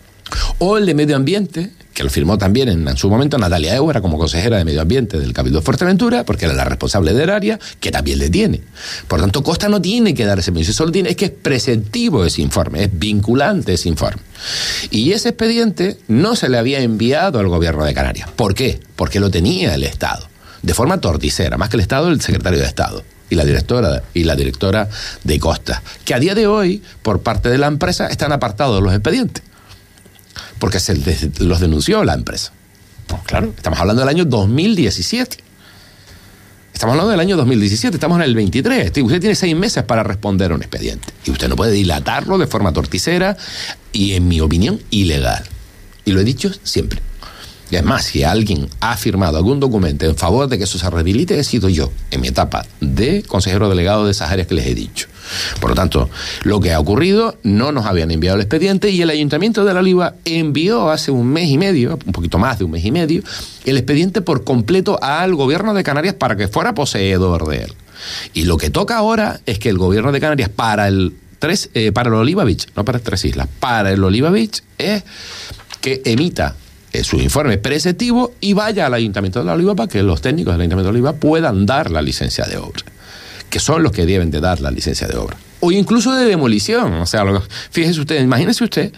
Speaker 4: O el de medio ambiente, que lo firmó también en, en su momento Natalia Eura como consejera de medio ambiente del Cabildo de Fuerteventura, porque era la responsable del área, que también le tiene. Por tanto, Costa no tiene que dar ese permiso, solo tiene, es que es preceptivo ese informe, es vinculante ese informe. Y ese expediente no se le había enviado al Gobierno de Canarias. ¿Por qué? Porque lo tenía el Estado, de forma torticera, más que el Estado, el secretario de Estado y la directora y la directora de Costa, que a día de hoy, por parte de la empresa, están apartados los expedientes, porque se los denunció la empresa. Pues claro, estamos hablando del año dos mil diecisiete. Estamos hablando del año dos mil diecisiete, estamos en el veintitrés. Usted tiene seis meses para responder a un expediente. Y usted no puede dilatarlo de forma torticera y, en mi opinión, ilegal. Y lo he dicho siempre. Y es más, si alguien ha firmado algún documento en favor de que eso se rehabilite, he sido yo, en mi etapa de consejero delegado de esas áreas que les he dicho. Por lo tanto, lo que ha ocurrido, no nos habían enviado el expediente y el Ayuntamiento de La Oliva envió hace un mes y medio, un poquito más de un mes y medio, el expediente por completo al Gobierno de Canarias para que fuera poseedor de él. Y lo que toca ahora es que el Gobierno de Canarias para el, tres, eh, para el Oliva Beach, no para Tres Islas, para el Oliva Beach es que emita su informe preceptivo y vaya al Ayuntamiento de La Oliva para que los técnicos del Ayuntamiento de La Oliva puedan dar la licencia de obra, que son los que deben de dar la licencia de obra, o incluso de demolición. O sea, lo, fíjese usted, imagínese usted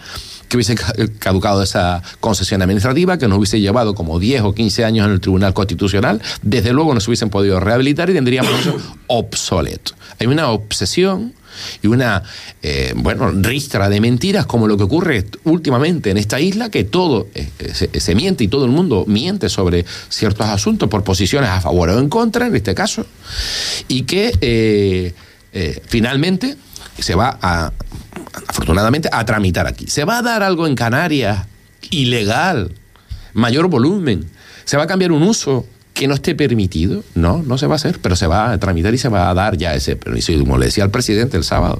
Speaker 4: que hubiese caducado esa concesión administrativa, que nos hubiese llevado como diez o quince años en el Tribunal Constitucional, desde luego no se hubiesen podido rehabilitar y tendríamos eso obsoleto. Hay una obsesión y una, eh, bueno, ristra de mentiras, como lo que ocurre últimamente en esta isla, que todo eh, se, se miente y todo el mundo miente sobre ciertos asuntos por posiciones a favor o en contra, en este caso, y que eh, eh, finalmente se va a, afortunadamente, a tramitar aquí. Se va a dar algo en Canarias ilegal, mayor volumen, se va a cambiar un uso que no esté permitido, no, no se va a hacer, pero se va a tramitar y se va a dar ya ese permiso. Y como le decía al presidente el sábado,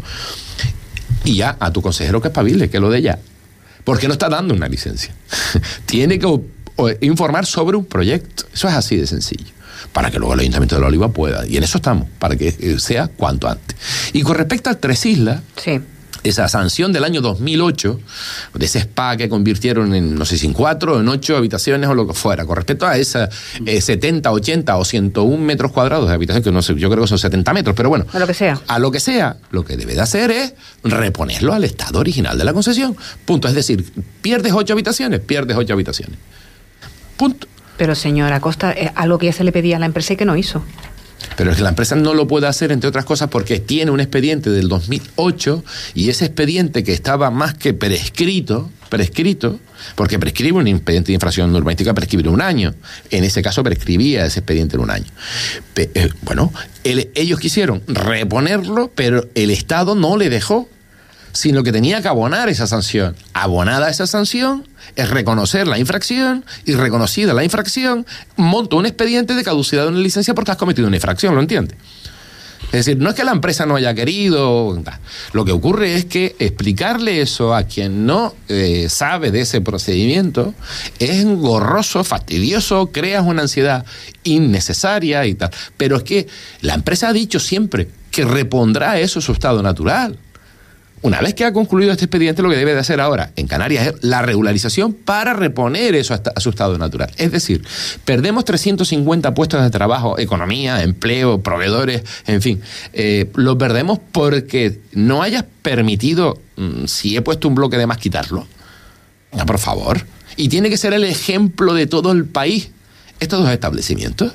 Speaker 4: y ya a tu consejero que espabile, que lo de ya, porque no está dando una licencia. Tiene que o, o, informar sobre un proyecto, eso es así de sencillo, para que luego el Ayuntamiento de La Oliva pueda, y en eso estamos, para que sea cuanto antes. Y con respecto al Tres Islas, sí, esa sanción del año dos mil ocho, de ese spa que convirtieron en, no sé si en cuatro o en ocho habitaciones o lo que fuera, con respecto a esa eh, setenta, ochenta o ciento uno metros cuadrados de habitación, que no sé, yo creo que son setenta metros, pero bueno,
Speaker 1: a lo que sea,
Speaker 4: a lo que sea, lo que debe de hacer es reponerlo al estado original de la concesión, punto. Es decir, pierdes ocho habitaciones, pierdes ocho habitaciones, punto.
Speaker 1: Pero señora Costa, es algo que ya se le pedía a la empresa y que no hizo.
Speaker 4: Pero es que la empresa no lo puede hacer, entre otras cosas, porque tiene un expediente del dos mil ocho, y ese expediente, que estaba más que prescrito, prescrito, porque prescribe un expediente de infracción urbanística, prescribe un año. En ese caso prescribía ese expediente en un año. Pe- eh, bueno, el, ellos quisieron reponerlo, pero el Estado no le dejó, sino que tenía que abonar esa sanción. Abonada esa sanción es reconocer la infracción, y reconocida la infracción, monta un expediente de caducidad de una licencia porque has cometido una infracción, ¿lo entiendes? Es decir, no es que la empresa no haya querido, lo que ocurre es que explicarle eso a quien no eh, sabe de ese procedimiento es engorroso, fastidioso, creas una ansiedad innecesaria y tal. Pero es que la empresa ha dicho siempre que repondrá eso a su estado natural. Una vez que ha concluido este expediente, lo que debe de hacer ahora en Canarias es la regularización para reponer eso a su estado natural. Es decir, perdemos trescientos cincuenta puestos de trabajo, economía, empleo, proveedores, en fin. Eh, lo perdemos porque no hayas permitido, si he puesto un bloque de más, quitarlo. Ya, por favor. Y tiene que ser el ejemplo de todo el país, estos dos establecimientos.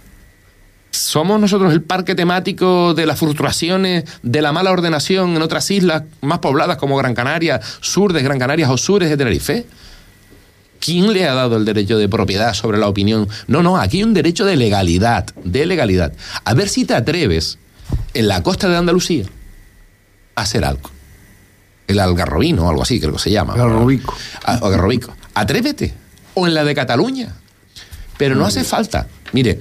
Speaker 4: Somos nosotros el parque temático de las frustraciones, de la mala ordenación en otras islas más pobladas como Gran Canaria, sur de Gran Canaria o sures de Tenerife. ¿Quién le ha dado el derecho de propiedad sobre la opinión? No, no, aquí hay un derecho de legalidad, de legalidad. A ver si te atreves en la costa de Andalucía a hacer algo. El Algarrobino o algo así, creo que se llama.
Speaker 2: Algarrobico.
Speaker 4: Algarrobico. Atrévete. O en la de Cataluña. Pero no hace falta. Mire,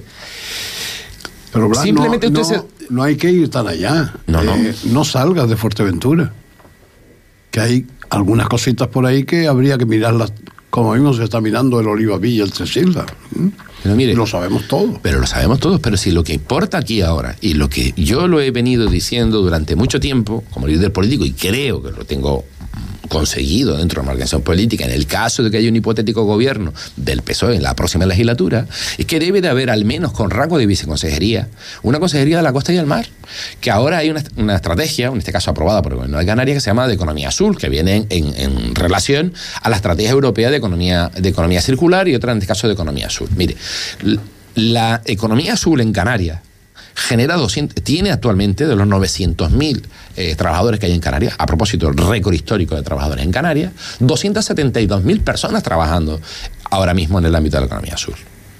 Speaker 2: pero Blas,
Speaker 4: simplemente
Speaker 2: no,
Speaker 4: usted
Speaker 2: no,
Speaker 4: se...
Speaker 2: no hay que ir tan allá.
Speaker 4: No, no.
Speaker 2: Eh, no salgas de Fuerteventura. Que hay algunas cositas por ahí que habría que mirarlas, como mismo se está mirando el Oliva Villa, el Tres Islas. ¿Mm?
Speaker 4: Pero mire,
Speaker 2: lo sabemos todos.
Speaker 4: Pero lo sabemos todos. Pero si lo que importa aquí ahora, y lo que yo lo he venido diciendo durante mucho tiempo, como líder político, y creo que lo tengo conseguido dentro de una organización política, en el caso de que haya un hipotético gobierno del P S O E en la próxima legislatura, es que debe de haber, al menos con rango de viceconsejería, una consejería de la costa y el mar, que ahora hay una, una estrategia, en este caso aprobada por el gobierno de Canarias, que se llama de economía azul, que viene en, en, en relación a la estrategia europea de economía, de economía circular, y otra en este caso de economía azul. Mire, la economía azul en Canarias genera doscientos, tiene actualmente de los novecientos mil eh, trabajadores que hay en Canarias, a propósito del récord histórico de trabajadores en Canarias, doscientas setenta y dos mil personas trabajando ahora mismo en el ámbito de la economía azul.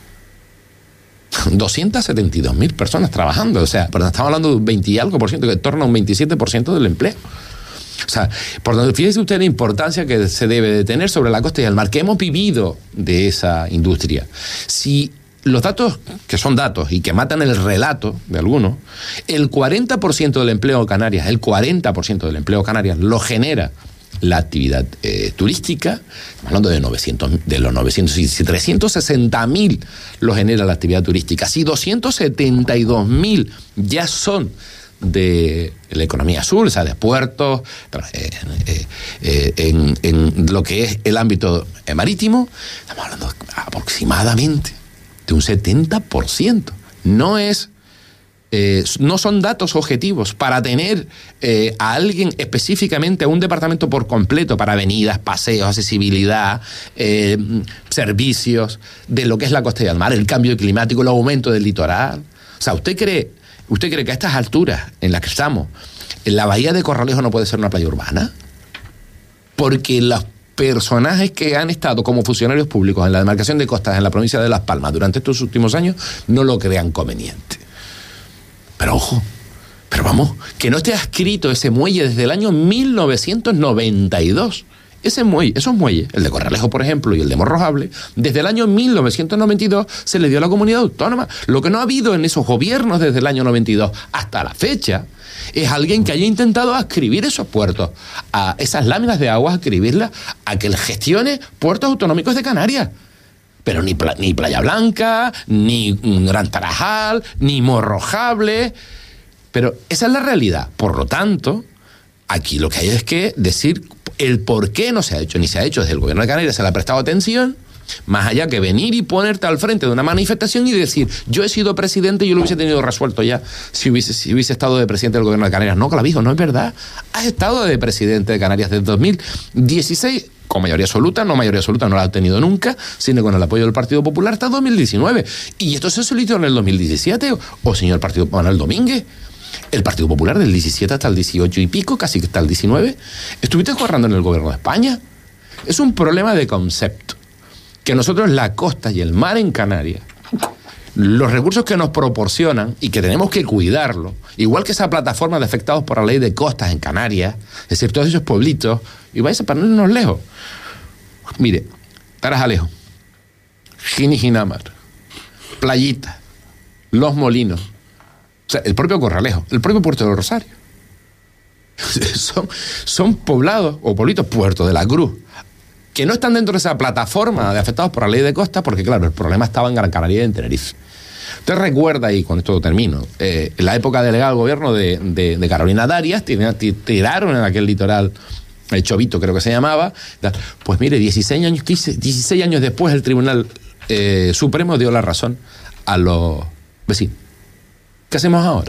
Speaker 4: doscientas setenta y dos mil personas trabajando, o sea, perdón, estamos hablando de un veinte y algo por ciento, que torna a un veintisiete por ciento del empleo. O sea, por donde fíjese usted la importancia que se debe de tener sobre la costa y el mar, que hemos vivido de esa industria. Si los datos, que son datos y que matan el relato de algunos, el cuarenta por ciento del empleo Canarias, el cuarenta por ciento del empleo Canarias lo genera la actividad eh, turística. Estamos hablando de novecientos, de los novecientos, y trescientos sesenta mil lo genera la actividad turística. Si doscientos setenta y dos mil ya son de la economía azul, o sea, de puertos, eh, eh, eh, en, en lo que es el ámbito marítimo, estamos hablando aproximadamente de un setenta por ciento. No es Eh, no son datos objetivos. Para tener eh, a alguien específicamente, a un departamento por completo, para avenidas, paseos, accesibilidad, eh, servicios, de lo que es la costa y el mar, el cambio climático, el aumento del litoral. O sea, ¿usted cree, usted cree que a estas alturas en las que estamos, en la bahía de Corralejo no puede ser una playa urbana? Porque los personajes que han estado como funcionarios públicos en la demarcación de costas en la provincia de Las Palmas durante estos últimos años no lo crean conveniente. Pero ojo, pero vamos, que no esté adscrito ese muelle desde el año mil novecientos noventa y dos. Ese muelle, esos muelles, el de Corralejo, por ejemplo, y el de Morrojable, desde el año mil novecientos noventa y dos se le dio a la comunidad autónoma. Lo que no ha habido en esos gobiernos desde el año noventa y dos hasta la fecha es alguien que haya intentado adscribir esos puertos, a esas láminas de agua, adscribirlas a que gestione puertos autonómicos de Canarias. Pero ni, pla- ni Playa Blanca, ni Gran Tarajal, ni Morrojable. Pero esa es la realidad. Por lo tanto, aquí lo que hay es que decir el por qué no se ha hecho, ni se ha hecho desde el gobierno de Canarias, se le ha prestado atención, más allá que venir y ponerte al frente de una manifestación y decir, yo he sido presidente y yo lo hubiese tenido resuelto ya si hubiese, si hubiese estado de presidente del gobierno de Canarias. No, Clavijo, no es verdad. Has estado de presidente de Canarias desde dos mil dieciséis, con mayoría absoluta, no mayoría absoluta no la ha tenido nunca, sino con el apoyo del Partido Popular hasta dos mil diecinueve. Y esto se solicitó en el dos mil diecisiete, o, o señor Partido Manuel Domínguez. El Partido Popular del diecisiete hasta el dieciocho y pico, casi que hasta el diecinueve, estuviste gobernando en el gobierno de España. Es un problema de concepto. Que nosotros la costa y el mar en Canarias, los recursos que nos proporcionan y que tenemos que cuidarlo, igual que esa plataforma de afectados por la ley de costas en Canarias, es decir, todos esos pueblitos, y vais a ponernos lejos. Mire, Tarajalejo, Giniginamar, Playita, Los Molinos, o sea, el propio Corralejo, el propio Puerto del Rosario. Son, son poblados o pueblitos, Puerto de la Cruz, que no están dentro de esa plataforma de afectados por la ley de costa, porque claro, el problema estaba en Gran Canaria y en Tenerife. Usted recuerda, y con esto termino, eh, en la época delegada del gobierno de, de, de Carolina Darias, tiraron en aquel litoral, el Chovito creo que se llamaba, pues mire, dieciséis años, quince, dieciséis años después el Tribunal eh, Supremo dio la razón a los vecinos. ¿Qué hacemos ahora?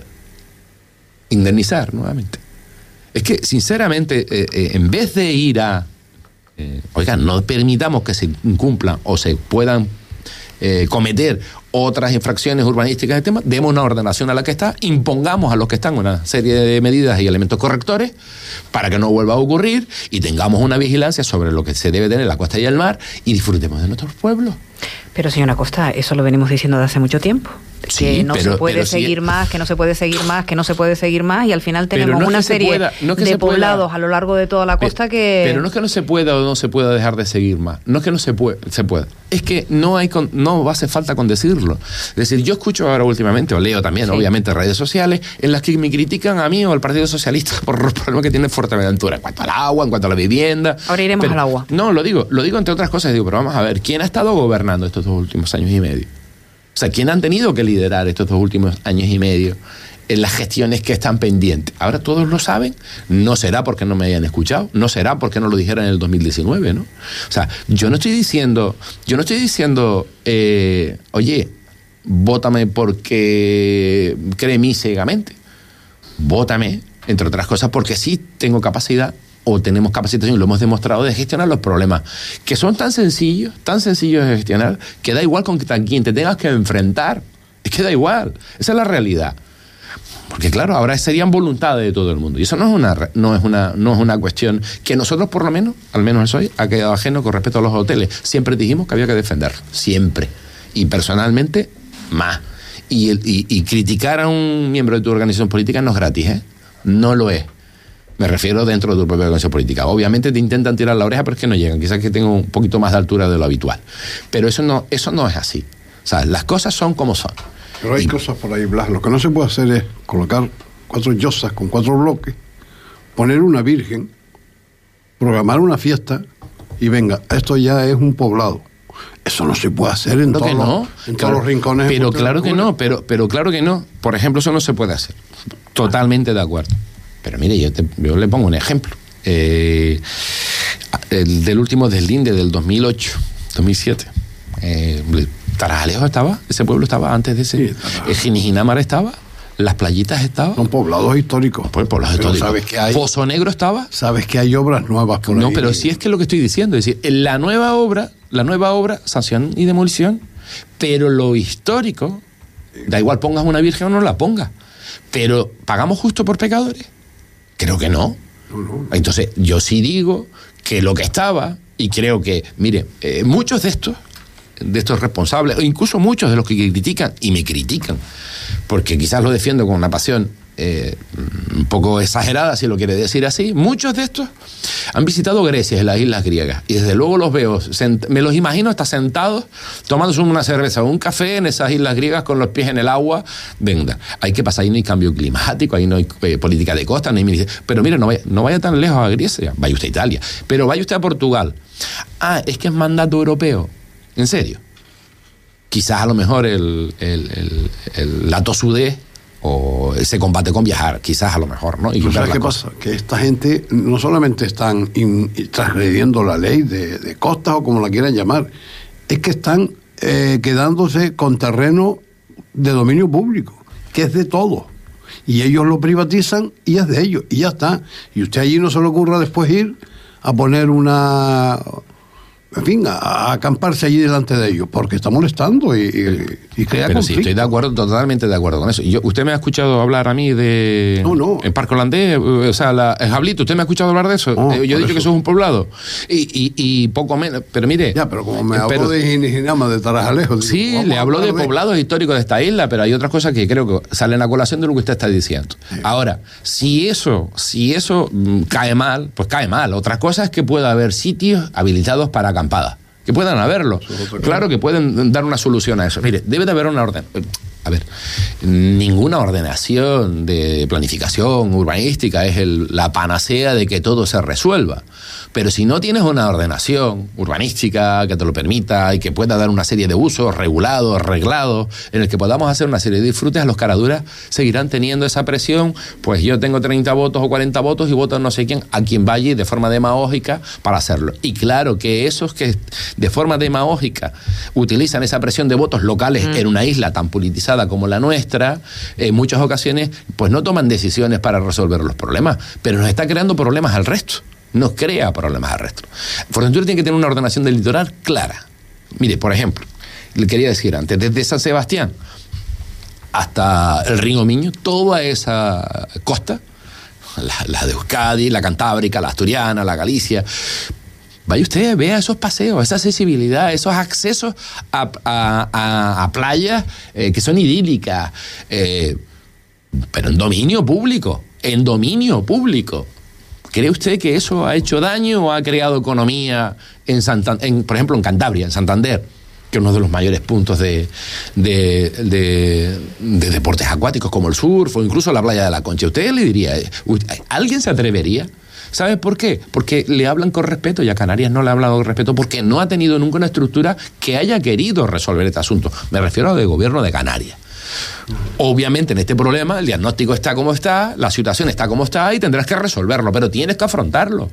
Speaker 4: Indemnizar nuevamente. Es que, sinceramente, eh, eh, en vez de ir a Eh, oigan, no permitamos que se incumplan o se puedan eh, cometer otras infracciones urbanísticas de tema, demos una ordenación a la que está, impongamos a los que están una serie de medidas y elementos correctores para que no vuelva a ocurrir y tengamos una vigilancia sobre lo que se debe tener en la costa y el mar y disfrutemos de nuestros pueblos.
Speaker 1: Pero, señora Costa, eso lo venimos diciendo desde hace mucho tiempo.
Speaker 4: Sí,
Speaker 1: que no
Speaker 4: pero,
Speaker 1: se puede
Speaker 4: pero
Speaker 1: seguir
Speaker 4: si...
Speaker 1: más, que no se puede seguir más, que no se puede seguir más, y al final tenemos
Speaker 4: no
Speaker 1: una
Speaker 4: es
Speaker 1: serie
Speaker 4: pueda, no es
Speaker 1: de poblados
Speaker 4: pueda,
Speaker 1: a lo largo de toda la costa
Speaker 4: pero,
Speaker 1: que...
Speaker 4: Pero no es que no se pueda o no se pueda dejar de seguir más, no es que no se, puede, se pueda, es que no hay con, no hace falta con decirlo. Es decir, yo escucho ahora últimamente, o leo también, sí, obviamente, redes sociales, en las que me critican a mí o al Partido Socialista por los problemas que tiene Fuerteventura, en cuanto al agua, en cuanto a la vivienda.
Speaker 1: Ahora iremos
Speaker 4: pero,
Speaker 1: al agua.
Speaker 4: No, lo digo, lo digo entre otras cosas, digo, pero vamos a ver, ¿quién ha estado gobernando estos dos últimos años y medio? O sea, ¿quién han tenido que liderar estos dos últimos años y medio en las gestiones que están pendientes? Ahora todos lo saben. No será porque no me hayan escuchado, no será porque no lo dijeran en el dos mil diecinueve, ¿no? O sea, yo no estoy diciendo, yo no estoy diciendo, eh, oye, vótame porque cree en mí ciegamente. Vótame, entre otras cosas, porque sí tengo capacidad o tenemos capacitación, y lo hemos demostrado, de gestionar los problemas, que son tan sencillos, tan sencillos de gestionar, que da igual con quien te tengas que enfrentar. Es que da igual. Esa es la realidad. Porque claro, ahora serían voluntades de todo el mundo. Y eso no es una no es una, no es una cuestión que nosotros, por lo menos, al menos el P S O E, ha quedado ajeno con respecto a los hoteles. Siempre dijimos que había que defender. Siempre. Y personalmente, más. Y, el, y, y criticar a un miembro de tu organización política no es gratis, ¿eh? No lo es. Me refiero dentro de tu propia organización política. Obviamente te intentan tirar la oreja, pero es que no llegan. Quizás que tengo un poquito más de altura de lo habitual. Pero eso no, eso no es así. O sea, las cosas son como son.
Speaker 2: Pero hay y... cosas por ahí, Blas. Lo que no se puede hacer es colocar cuatro yosas con cuatro bloques, poner una virgen, programar una fiesta y venga, esto ya es un poblado. Eso no se puede hacer en, todos,
Speaker 4: no.
Speaker 2: los, en
Speaker 4: claro,
Speaker 2: todos los rincones.
Speaker 4: Pero claro que no, pero, pero claro que no. Por ejemplo, eso no se puede hacer. Totalmente de acuerdo. Pero mire, yo, te, yo le pongo un ejemplo. Eh, el del último deslinde del dos mil ocho, dos mil siete. Eh, Tarajalejo estaba, ese pueblo estaba antes de ese. Sí, el Giniginamar estaba, Las playitas estaban.
Speaker 2: Son poblados históricos.
Speaker 4: Pues poblados
Speaker 2: Pero
Speaker 4: históricos.
Speaker 2: ¿sabes que hay?
Speaker 4: Pozo Negro estaba.
Speaker 2: Sabes que hay obras nuevas por
Speaker 4: No,
Speaker 2: ahí.
Speaker 4: pero sí es que lo que estoy diciendo, es decir, la nueva obra, la nueva obra, sanción y demolición, pero lo histórico, da igual pongas una virgen o no la pongas, pero ¿pagamos justo por pecadores? Creo que no.
Speaker 2: No, no.
Speaker 4: Entonces, yo sí digo que lo que estaba, y creo que, mire, eh, muchos de estos, de estos responsables, o incluso muchos de los que critican, y me critican, porque quizás lo defiendo con una pasión eh, un poco exagerada, si lo quiere decir así, muchos de estos han visitado Grecia, en las islas griegas, y desde luego los veo, sent- me los imagino hasta sentados, tomándose una cerveza o un café en esas islas griegas con los pies en el agua. Venga, hay que pasar, ahí no hay cambio climático, ahí no hay eh, política de costa, no hay milicia- pero mire, no vaya, no vaya tan lejos a Grecia, vaya usted a Italia, pero vaya usted a Portugal. Ah, es que es mandato europeo, ¿en serio? Quizás a lo mejor el, el, el, el, la tosudez o se combate con viajar, quizás a lo mejor, ¿no? Y
Speaker 2: ¿Tú sabes
Speaker 4: las
Speaker 2: qué
Speaker 4: cosas.
Speaker 2: pasa? Que esta gente no solamente están in- transgrediendo la ley de, de costas o como la quieran llamar, es que están eh, quedándose con terreno de dominio público, que es de todos. Y ellos lo privatizan y es de ellos, y ya está. Y usted allí no se le ocurra después ir a poner una... En fin, a, a acamparse allí delante de ellos, porque está molestando y, y, y crea
Speaker 4: Pero sí,
Speaker 2: conflicto.
Speaker 4: estoy de acuerdo, totalmente de acuerdo con eso. Y yo, ¿usted me ha escuchado hablar a mí de...
Speaker 2: No, no.
Speaker 4: En Parque Holandés, o sea, la, el Jablito, ¿usted me ha escuchado hablar de eso?
Speaker 2: No,
Speaker 4: Eh, yo he
Speaker 2: por
Speaker 4: dicho que
Speaker 2: eso.
Speaker 4: eso es un poblado. Y, y, y poco menos, pero mire...
Speaker 2: Ya, pero como me
Speaker 4: eh,
Speaker 2: habló
Speaker 4: pero-
Speaker 2: de Jinijinama, de Tarajalejo... digo,
Speaker 4: Sí,
Speaker 2: vamos
Speaker 4: le
Speaker 2: a
Speaker 4: habló de
Speaker 2: hablar
Speaker 4: poblados históricos de esta isla, pero hay otras cosas que creo que salen a colación de lo que usted está diciendo. Ahora, si eso, si eso mm, cae mal, pues cae mal. Otra cosa es que pueda haber sitios habilitados para acampadas, que puedan haberlo. Claro que pueden dar una solución a eso. Mire, debe de haber una orden. A ver, ninguna ordenación de planificación urbanística es el, la panacea de que todo se resuelva. Pero si no tienes una ordenación urbanística que te lo permita y que pueda dar una serie de usos regulados, reglados, en el que podamos hacer una serie de disfrutes, los caraduras seguirán teniendo esa presión. Pues yo tengo treinta votos o cuarenta votos y voto no sé quién, a quien vaya de forma demagógica para hacerlo. Y claro que esos que de forma demagógica utilizan esa presión de votos locales mm. en una isla tan politizada como la nuestra, en muchas ocasiones pues no toman decisiones para resolver los problemas, pero nos está creando problemas al resto. Nos crea problemas al resto. Fuerteventura tiene que tener una ordenación del litoral clara. Mire, por ejemplo, le quería decir antes, desde San Sebastián hasta el Río Miño, toda esa costa, la, la de Euskadi, la Cantábrica, la Asturiana, la Galicia, vaya usted, vea esos paseos, esa accesibilidad, esos accesos a, a, a, a playas eh, que son idílicas, eh, pero en dominio público, en dominio público. ¿Cree usted que eso ha hecho daño o ha creado economía en, Santa, en por ejemplo, en Cantabria, en Santander, que es uno de los mayores puntos de, de, de, de deportes acuáticos como el surf o incluso la playa de la Concha? ¿Usted le diría, alguien se atrevería? ¿Sabe por qué? Porque le hablan con respeto y a Canarias no le hablan con respeto porque no ha tenido nunca una estructura que haya querido resolver este asunto. Me refiero al gobierno de Canarias. Obviamente en este problema el diagnóstico está como está, la situación está como está y tendrás que resolverlo, pero tienes que afrontarlo.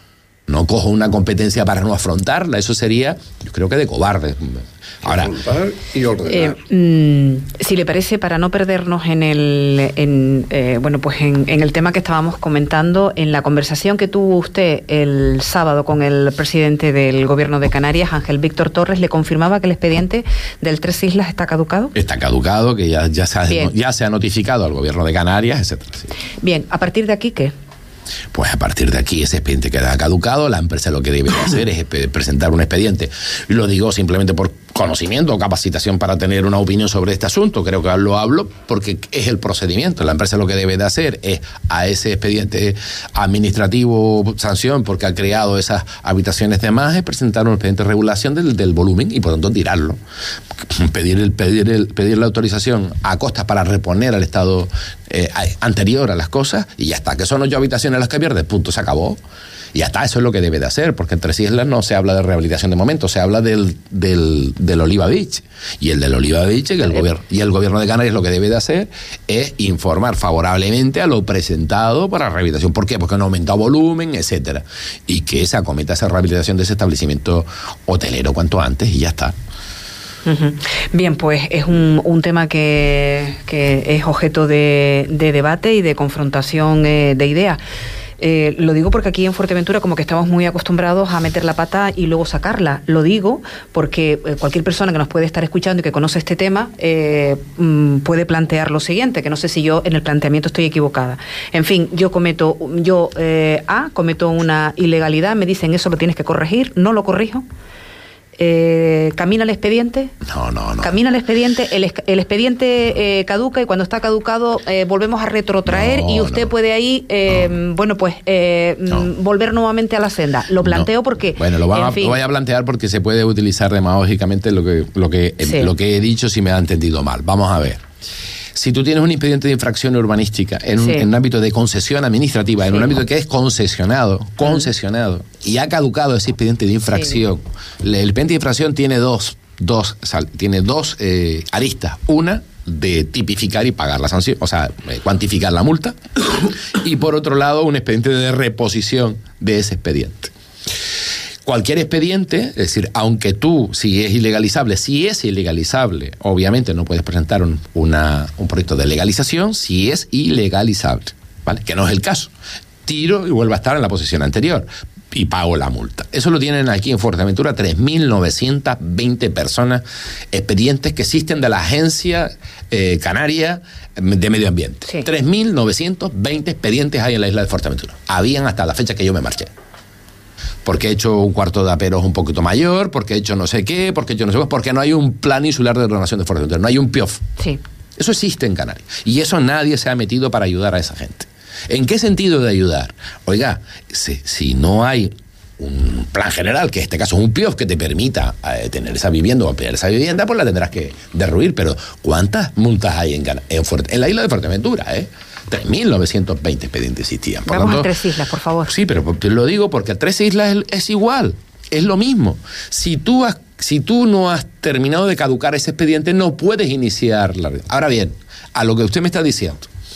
Speaker 4: No cojo una competencia para no afrontarla, eso sería, yo creo que de cobarde. Ahora,
Speaker 2: y ordenar.
Speaker 1: Eh, mm, si le parece, para no perdernos en el, en, eh, bueno, pues en, en el tema que estábamos comentando, en la conversación que tuvo usted el sábado con el presidente del Gobierno de Canarias, Ángel Víctor Torres, le confirmaba que el expediente del Tres Islas está caducado.
Speaker 4: Está caducado, que ya, ya, se, ha, ya se ha notificado al Gobierno de Canarias, etcétera. Sí.
Speaker 1: Bien, a partir de aquí, ¿qué?
Speaker 4: Pues a partir de aquí ese expediente queda caducado, la empresa lo que debe hacer es presentar un expediente. Lo digo simplemente por conocimiento o capacitación para tener una opinión sobre este asunto, creo que lo hablo porque es el procedimiento. La empresa lo que debe de hacer es a ese expediente administrativo sanción porque ha creado esas habitaciones de más, es presentar un expediente de regulación del, del volumen y por tanto tirarlo. Pedir, el, pedir, el, pedir la autorización a costas para reponer al estado eh, anterior a las cosas y ya está, que son ocho habitaciones las que pierde, punto, se acabó. Y ya está, eso es lo que debe de hacer, porque en Tres Islas no se habla de rehabilitación de momento, se habla del, del, del Oliva Beach. Y el del Oliva Beach, que el gobierno, y el gobierno de Canarias lo que debe de hacer es informar favorablemente a lo presentado para rehabilitación. ¿Por qué? Porque han aumentado volumen, etcétera. Y que se acometa esa rehabilitación de ese establecimiento hotelero cuanto antes y ya está.
Speaker 1: Uh-huh. Bien, pues es un, un tema que, que es objeto de, de debate y de confrontación eh, de ideas. Eh, lo digo porque aquí en Fuerteventura como que estamos muy acostumbrados a meter la pata y luego sacarla. Lo digo porque eh, cualquier persona que nos puede estar escuchando y que conoce este tema eh, mm, puede plantear lo siguiente, que no sé si yo en el planteamiento estoy equivocada. En fin, yo cometo, yo eh, A, cometo una ilegalidad, me dicen eso lo tienes que corregir, no lo corrijo. Eh, ¿Camina el expediente?
Speaker 4: No, no, no.
Speaker 1: Camina el expediente, el, el expediente eh, caduca y cuando está caducado eh, volvemos a retrotraer
Speaker 4: no,
Speaker 1: y usted
Speaker 4: no,
Speaker 1: puede ahí, eh, no. bueno, pues eh, no. volver nuevamente a la senda. Lo planteo no. porque...
Speaker 4: Bueno, lo, va, fin, lo voy a plantear porque se puede utilizar demagógicamente lo que, lo, que, sí. lo que he dicho si me ha entendido mal. Vamos a ver. Si tú tienes un expediente de infracción urbanística en un, sí. en un ámbito de concesión administrativa, sí. en un ámbito que es concesionado, concesionado, mm. y ha caducado ese expediente de infracción, sí. el expediente de infracción tiene dos, dos, tiene dos eh, aristas. Una, de tipificar y pagar la sanción, o sea, cuantificar la multa, y por otro lado, un expediente de reposición de ese expediente. Cualquier expediente, es decir, aunque tú, si es ilegalizable, si es ilegalizable, obviamente no puedes presentar un, una, un proyecto de legalización si es ilegalizable, ¿vale? Que no es el caso. Tiro y vuelvo a estar en la posición anterior y pago la multa. Eso lo tienen aquí en Fuerteventura tres mil novecientas veinte personas, expedientes que existen de la Agencia eh, Canaria de Medio Ambiente. Sí. tres mil novecientos veinte expedientes hay en la isla de Fuerteventura. Habían hasta la fecha que yo me marché. Porque he hecho un cuarto de aperos un poquito mayor, porque he hecho no sé qué, porque he hecho no sé qué, porque no hay un plan insular de ordenación de Fuerteventura, no hay un P I O F.
Speaker 1: Sí.
Speaker 4: Eso existe en Canarias. Y eso nadie se ha metido para ayudar a esa gente. ¿En qué sentido de ayudar? Oiga, si, si no hay un plan general, que en este caso es un P I O F que te permita eh, tener esa vivienda o ampliar esa vivienda, pues la tendrás que derruir. Pero ¿cuántas multas hay en, en, Fuerte, en la isla de Fuerteventura, eh? tres mil novecientos veinte expedientes existían.
Speaker 1: Por Vamos tanto, a Tres Islas, por favor.
Speaker 4: Sí, pero te lo digo porque a Tres Islas es, es igual, es lo mismo. Si tú, has, si tú no has terminado de caducar ese expediente, no puedes iniciar la... Ahora bien, a lo que usted me está diciendo,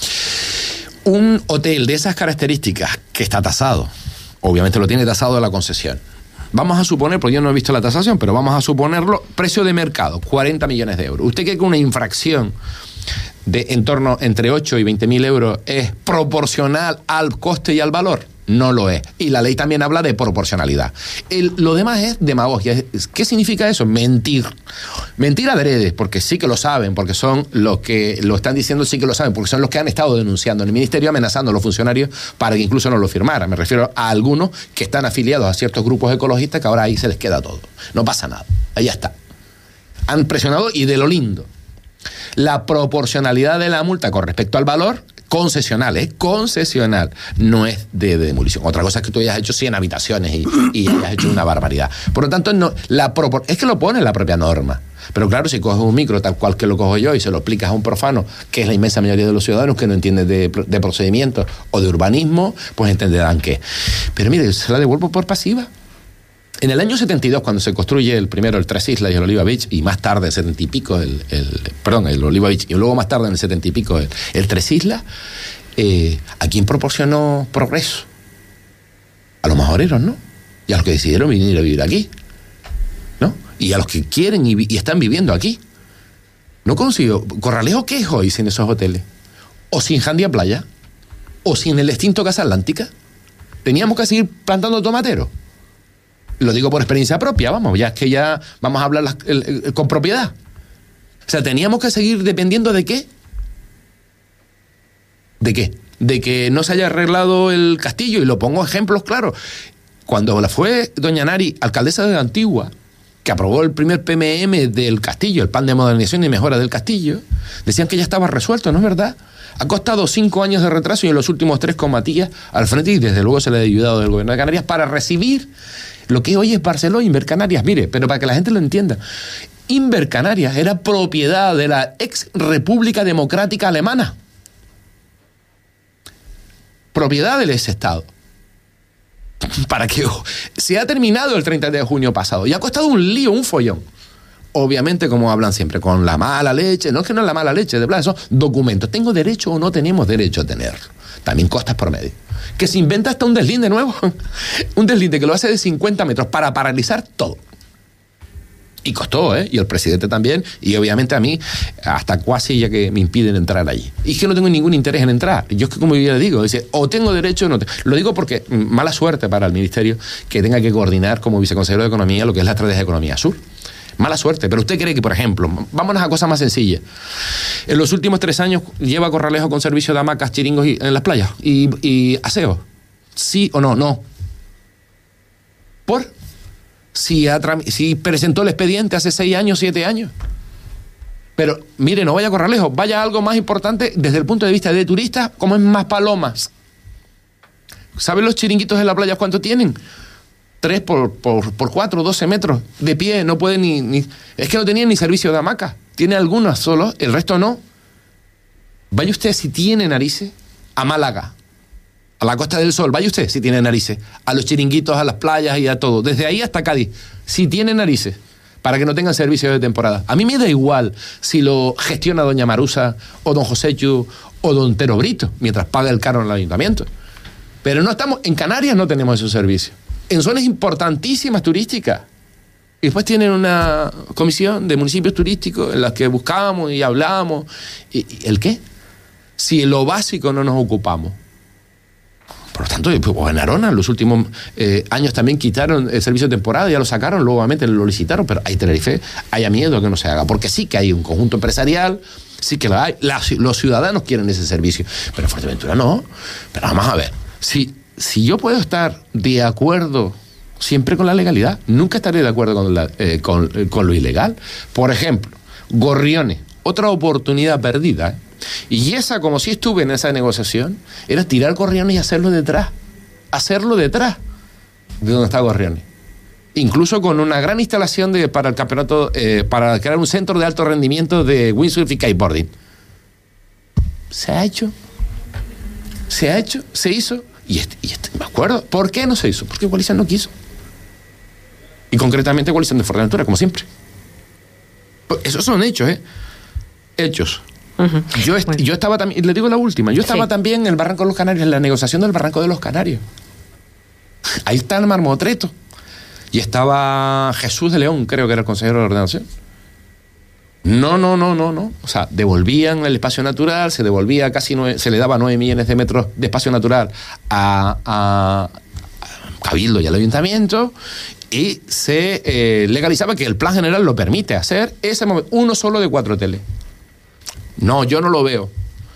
Speaker 4: un hotel de esas características que está tasado, obviamente lo tiene tasado de la concesión. Vamos a suponer, porque yo no he visto la tasación, pero vamos a suponerlo, precio de mercado, cuarenta millones de euros. ¿Usted cree que una infracción de en torno entre ocho y veinte mil euros es proporcional al coste y al valor? No lo es. Y la ley también habla de proporcionalidad. El, lo demás es demagogia. ¿Qué significa eso? Mentir. Mentir adrede, porque sí que lo saben, porque son los que lo están diciendo, sí que lo saben, porque son los que han estado denunciando en el ministerio, amenazando a los funcionarios para que incluso no lo firmaran. Me refiero a algunos que están afiliados a ciertos grupos ecologistas que ahora ahí se les queda todo. No pasa nada. Ahí está. Han presionado y de lo lindo. La proporcionalidad de la multa con respecto al valor concesional, ¿eh? Concesional, no es de, de demolición. Otra cosa es que tú hayas hecho cien habitaciones y, y hayas hecho una barbaridad. Por lo tanto, no, la propor- es que lo pone la propia norma. Pero claro, si coges un micro tal cual que lo cojo yo y se lo explicas a un profano, que es la inmensa mayoría de los ciudadanos que no entienden de, de procedimientos o de urbanismo, pues entenderán que... Pero mire, se la devuelvo por pasiva. En el año setenta y dos, cuando se construye el primero el Tres Islas y el Oliva Beach, y más tarde, el setenta y pico, el, el, perdón, el Oliva Beach, y luego más tarde, en el setenta y pico, el, el Tres Islas, eh, ¿a quién proporcionó progreso? A los majoreros, ¿no? Y a los que decidieron venir a vivir aquí, ¿no? Y a los que quieren y, y están viviendo aquí. No consiguió. ¿Corralejo qué es hoy sin esos hoteles? ¿O sin Jandia Playa? ¿O sin el extinto Casa Atlántica? ¿Teníamos que seguir plantando tomateros? Lo digo por experiencia propia, vamos, ya es que ya vamos a hablar las, el, el, con propiedad. O sea, ¿teníamos que seguir dependiendo de qué? ¿De qué? De que no se haya arreglado el castillo, y lo pongo ejemplos claros. Cuando la fue doña Nari, alcaldesa de Antigua, que aprobó el primer P M M del castillo, el plan de modernización y mejora del castillo, decían que ya estaba resuelto, ¿no es verdad? Ha costado cinco años de retraso y en los últimos tres con Matías al frente, y desde luego se le ha ayudado del gobierno de Canarias para recibir lo que hoy es Barceló, Invercanarias. Mire, pero para que la gente lo entienda, Invercanarias era propiedad de la ex República Democrática Alemana. Propiedad del ex Estado. Para que se ha terminado el treinta de junio pasado y ha costado un lío, un follón. Obviamente, como hablan siempre, con la mala leche. No es que no es la mala leche, de plan, son documentos. ¿Tengo derecho o no tenemos derecho a tenerlo? También costas por medio. Que se inventa hasta un deslinde nuevo. Un deslinde que lo hace de cincuenta metros para paralizar todo. Y costó, ¿eh? Y el presidente también, y obviamente a mí, hasta cuasi ya que me impiden entrar allí. Y es que no tengo ningún interés en entrar. Yo es que, como yo le digo, dice, o tengo derecho o no. Te... Lo digo porque mala suerte para el Ministerio que tenga que coordinar como viceconsejero de Economía lo que es la estrategia de Economía Sur. Mala suerte. Pero usted cree que, por ejemplo, vámonos a cosas más sencillas. En los últimos tres años lleva Corralejo con servicio de hamacas, chiringos y, en las playas y, y aseo. ¿Sí o no? No. ¿Por? Si, ha, si presentó el expediente hace seis años, siete años. Pero, mire, no vaya a Corralejo, vaya a algo más importante desde el punto de vista de turistas, como es Maspalomas. ¿Saben los chiringuitos en la playa cuánto tienen? Tres por, por, por cuatro, doce metros de pie, no pueden ni, ni... Es que no tenían ni servicio de hamaca. Tiene algunas solo, el resto no. Vaya usted, si tiene narices, a Málaga, a la Costa del Sol, vaya usted si tiene narices, a los chiringuitos, a las playas y a todo, desde ahí hasta Cádiz, si tiene narices, para que no tengan servicios de temporada. A mí me da igual si lo gestiona doña Marusa, o don Joséchu, o don Tero Brito, mientras paga el carro en el ayuntamiento. Pero no estamos, en Canarias no tenemos esos servicios, en zonas importantísimas turísticas. Y después tienen una comisión de municipios turísticos en las que buscamos y hablamos. ¿Y, y el qué? Si en lo básico no nos ocupamos. Por lo tanto, pues en Arona en los últimos eh, años también quitaron el servicio de temporada, ya lo sacaron, luego obviamente lo licitaron, pero hay Tenerife, haya miedo que no se haga, porque sí que hay un conjunto empresarial, sí que lo hay, la, los ciudadanos quieren ese servicio, pero en Fuerteventura no. Pero vamos a ver, si, si yo puedo estar de acuerdo siempre con la legalidad, nunca estaré de acuerdo con, la, eh, con, eh, con lo ilegal. Por ejemplo, Gorriones, otra oportunidad perdida, ¿eh? Y esa, como si estuve en esa negociación, era tirar Gorriones y hacerlo detrás. Hacerlo detrás de donde está Gorriones. Incluso con una gran instalación de, para el campeonato, eh, para crear un centro de alto rendimiento de windsurf y kiteboarding. Se ha hecho. Se ha hecho, se hizo. Y, este, y este, me acuerdo. ¿Por qué no se hizo? Porque Coalición no quiso. Y concretamente Coalición de Fuerteventura, como siempre. Esos son hechos, ¿eh? Hechos. Uh-huh. Yo, est- bueno. yo estaba también, le digo la última, yo estaba sí. también en el Barranco de los Canarios, en la negociación del Barranco de los Canarios. Ahí está el Marmotreto. Y estaba Jesús de León, creo que era el consejero de ordenación. No, no, no, no, no. O sea, devolvían el espacio natural, se devolvía casi nueve, se le daba nueve millones de metros de espacio natural a, a, a Cabildo y al Ayuntamiento, y se eh, legalizaba que el plan general lo permite hacer ese momento, uno solo de cuatro hoteles. No, yo no lo veo.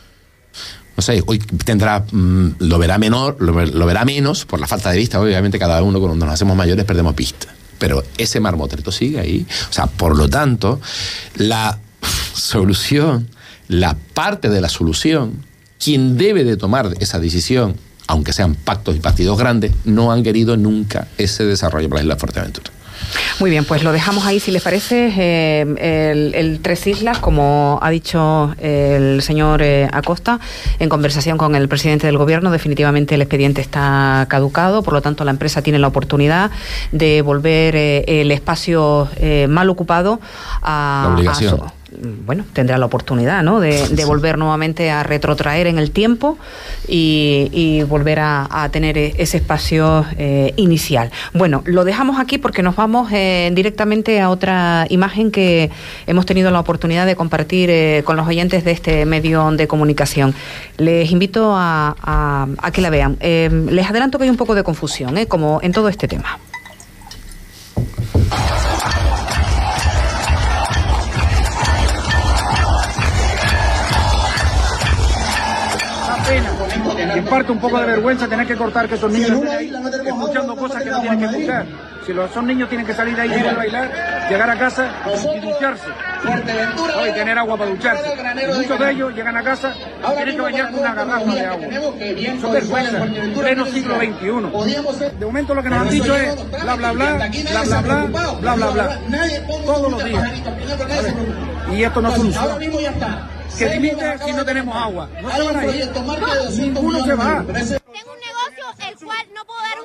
Speaker 4: No sé, hoy tendrá, mmm, lo verá menor, lo, lo verá menos, por la falta de vista. Obviamente cada uno cuando nos hacemos mayores perdemos vista. Pero ese Marmotreto sigue ahí. O sea, por lo tanto, la solución, la parte de la solución, quien debe de tomar esa decisión, aunque sean pactos y partidos grandes, no han querido nunca ese desarrollo para la isla de Fuerteventura.
Speaker 1: Muy bien, pues lo dejamos ahí, si les parece. Eh, el, el Tres Islas, como ha dicho el señor eh, Acosta, en conversación con el presidente del gobierno, definitivamente el expediente está caducado, por lo tanto la empresa tiene la oportunidad de volver eh, el espacio eh, mal ocupado a...
Speaker 4: La obligación.
Speaker 1: A su, bueno, tendrá la oportunidad, ¿no?, de, de volver nuevamente a retrotraer en el tiempo y, y volver a, a tener ese espacio eh, inicial. Bueno, lo dejamos aquí porque nos vamos eh, directamente a otra imagen que hemos tenido la oportunidad de compartir eh, con los oyentes de este medio de comunicación. Les invito a, a, a que la vean. Eh, les adelanto que hay un poco de confusión, eh, como en todo este tema.
Speaker 7: Y en parte un poco de vergüenza tener que cortar que esos niños estén ahí escuchando cosas que no tienen que escuchar. Si los, esos niños tienen que salir de ahí y bailar, llegar a casa y ducharse. ¿no? Y tener agua para ducharse. Y muchos de ellos llegan a casa y tienen que bañar con una garrafa de agua. Eso es vergüenza. En pleno siglo veintiuno. De momento lo que nos han dicho es bla bla bla, bla bla bla, bla bla bla. Todos los días. ¿Vale? Y esto no funciona. Que dimite si no tenemos agua. No se van a ir. Ninguno se va.
Speaker 8: Tengo un negocio el cual no puedo dar un servicio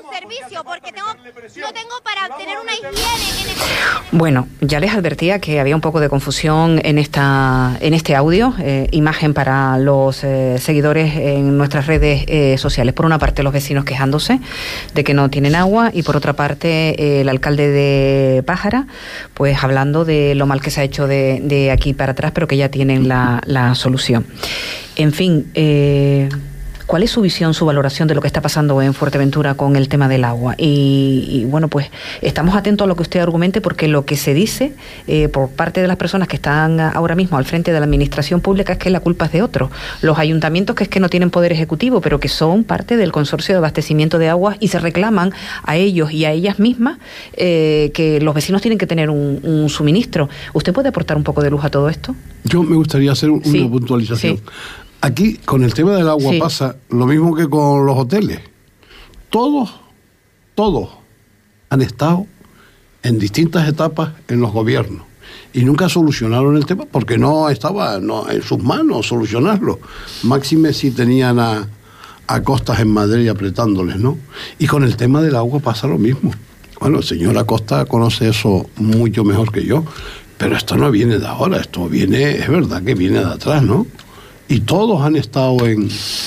Speaker 8: servicio, porque tengo, no tengo para tener una higiene en este...
Speaker 1: Bueno, ya les advertía que había un poco de confusión en esta en este audio, eh, imagen para los eh, seguidores en nuestras redes eh, sociales. Por una parte, los vecinos quejándose de que no tienen agua, y por otra parte, eh, el alcalde de Pájara, pues hablando de lo mal que se ha hecho de, de aquí para atrás, pero que ya tienen la, la solución. En fin, eh, ¿cuál es su visión, su valoración de lo que está pasando en Fuerteventura con el tema del agua? Y, y bueno, pues estamos atentos a lo que usted argumente, porque lo que se dice eh, por parte de las personas que están ahora mismo al frente de la administración pública es que la culpa es de otros. Los ayuntamientos, que es que no tienen poder ejecutivo, pero que son parte del consorcio de abastecimiento de aguas, y se reclaman a ellos y a ellas mismas eh, que los vecinos tienen que tener un, un suministro. ¿Usted puede aportar un poco de luz a todo esto?
Speaker 2: Yo me gustaría hacer una
Speaker 1: sí,
Speaker 2: puntualización.
Speaker 1: Sí.
Speaker 2: Aquí, con el tema del agua,
Speaker 1: sí.
Speaker 2: pasa lo mismo que con los hoteles. Todos, todos han estado en distintas etapas en los gobiernos y nunca solucionaron el tema porque no estaba no, en sus manos solucionarlo. Máxime si tenían a, a Costas en Madrid apretándoles, ¿no? Y con el tema del agua pasa lo mismo. Bueno, el señor Acosta conoce eso mucho mejor que yo, pero esto no viene de ahora, esto viene, es verdad que viene de atrás, ¿no? Y todos han estado en,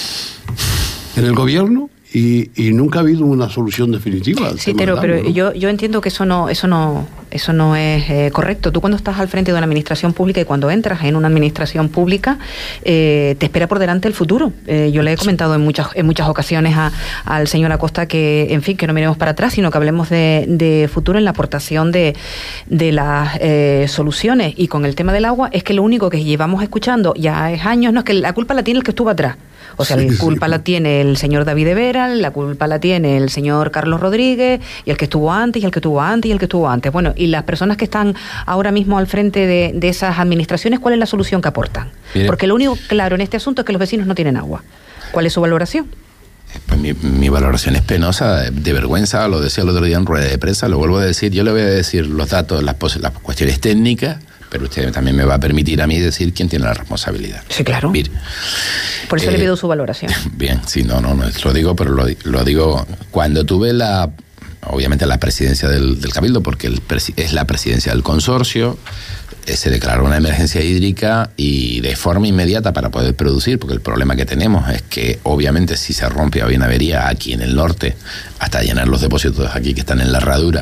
Speaker 2: en el gobierno y, y nunca ha habido una solución definitiva.
Speaker 1: Sí, pero, pero ¿no? yo, yo entiendo que eso no, eso no, eso no es eh, correcto. Tú, cuando estás al frente de una administración pública y cuando entras en una administración pública, eh, te espera por delante el futuro. Eh, yo le he comentado en muchas, en muchas ocasiones a, al señor Acosta que, en fin, que no miremos para atrás, sino que hablemos de, de futuro en la aportación de, de las eh, soluciones. Y con el tema del agua, es que lo único que llevamos escuchando ya es años, no es que la culpa la tiene el que estuvo atrás. O sea, sí, la culpa sí. la tiene el señor David de Vera, la culpa la tiene el señor Carlos Rodríguez, y el que estuvo antes, y el que estuvo antes, y el que estuvo antes. Bueno, y las personas que están ahora mismo al frente de, de esas administraciones, ¿cuál es la solución que aportan? Mire. Porque lo único claro en este asunto es que los vecinos no tienen agua. ¿Cuál es su valoración?
Speaker 4: Pues mi, mi valoración es penosa, de, de vergüenza, lo decía el otro día en rueda de prensa, lo vuelvo a decir. Yo le voy a decir los datos, las, las cuestiones técnicas, pero usted también me va a permitir a mí decir quién tiene la responsabilidad.
Speaker 1: Sí, claro.
Speaker 4: Mire,
Speaker 1: Por eso eh, le pido su valoración.
Speaker 4: Bien, sí, no, no, no lo digo, pero lo, lo digo cuando tuve la, obviamente la presidencia del, del Cabildo, porque el, es la presidencia del consorcio, eh, se declaró una emergencia hídrica y de forma inmediata para poder producir, porque el problema que tenemos es que obviamente si se rompe o hay una avería aquí en el norte, hasta llenar los depósitos aquí que están en la herradura.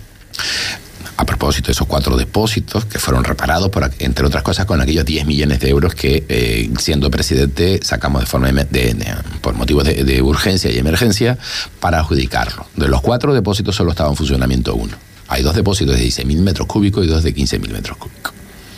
Speaker 4: A propósito de esos cuatro depósitos que fueron reparados, por, entre otras cosas, con aquellos diez millones de euros que, eh, siendo presidente, sacamos de forma de, de, de, por motivos de, de urgencia y emergencia para adjudicarlo. De los cuatro depósitos solo estaba en funcionamiento uno. Hay dos depósitos de dieciséis mil metros cúbicos y dos de quince mil metros cúbicos.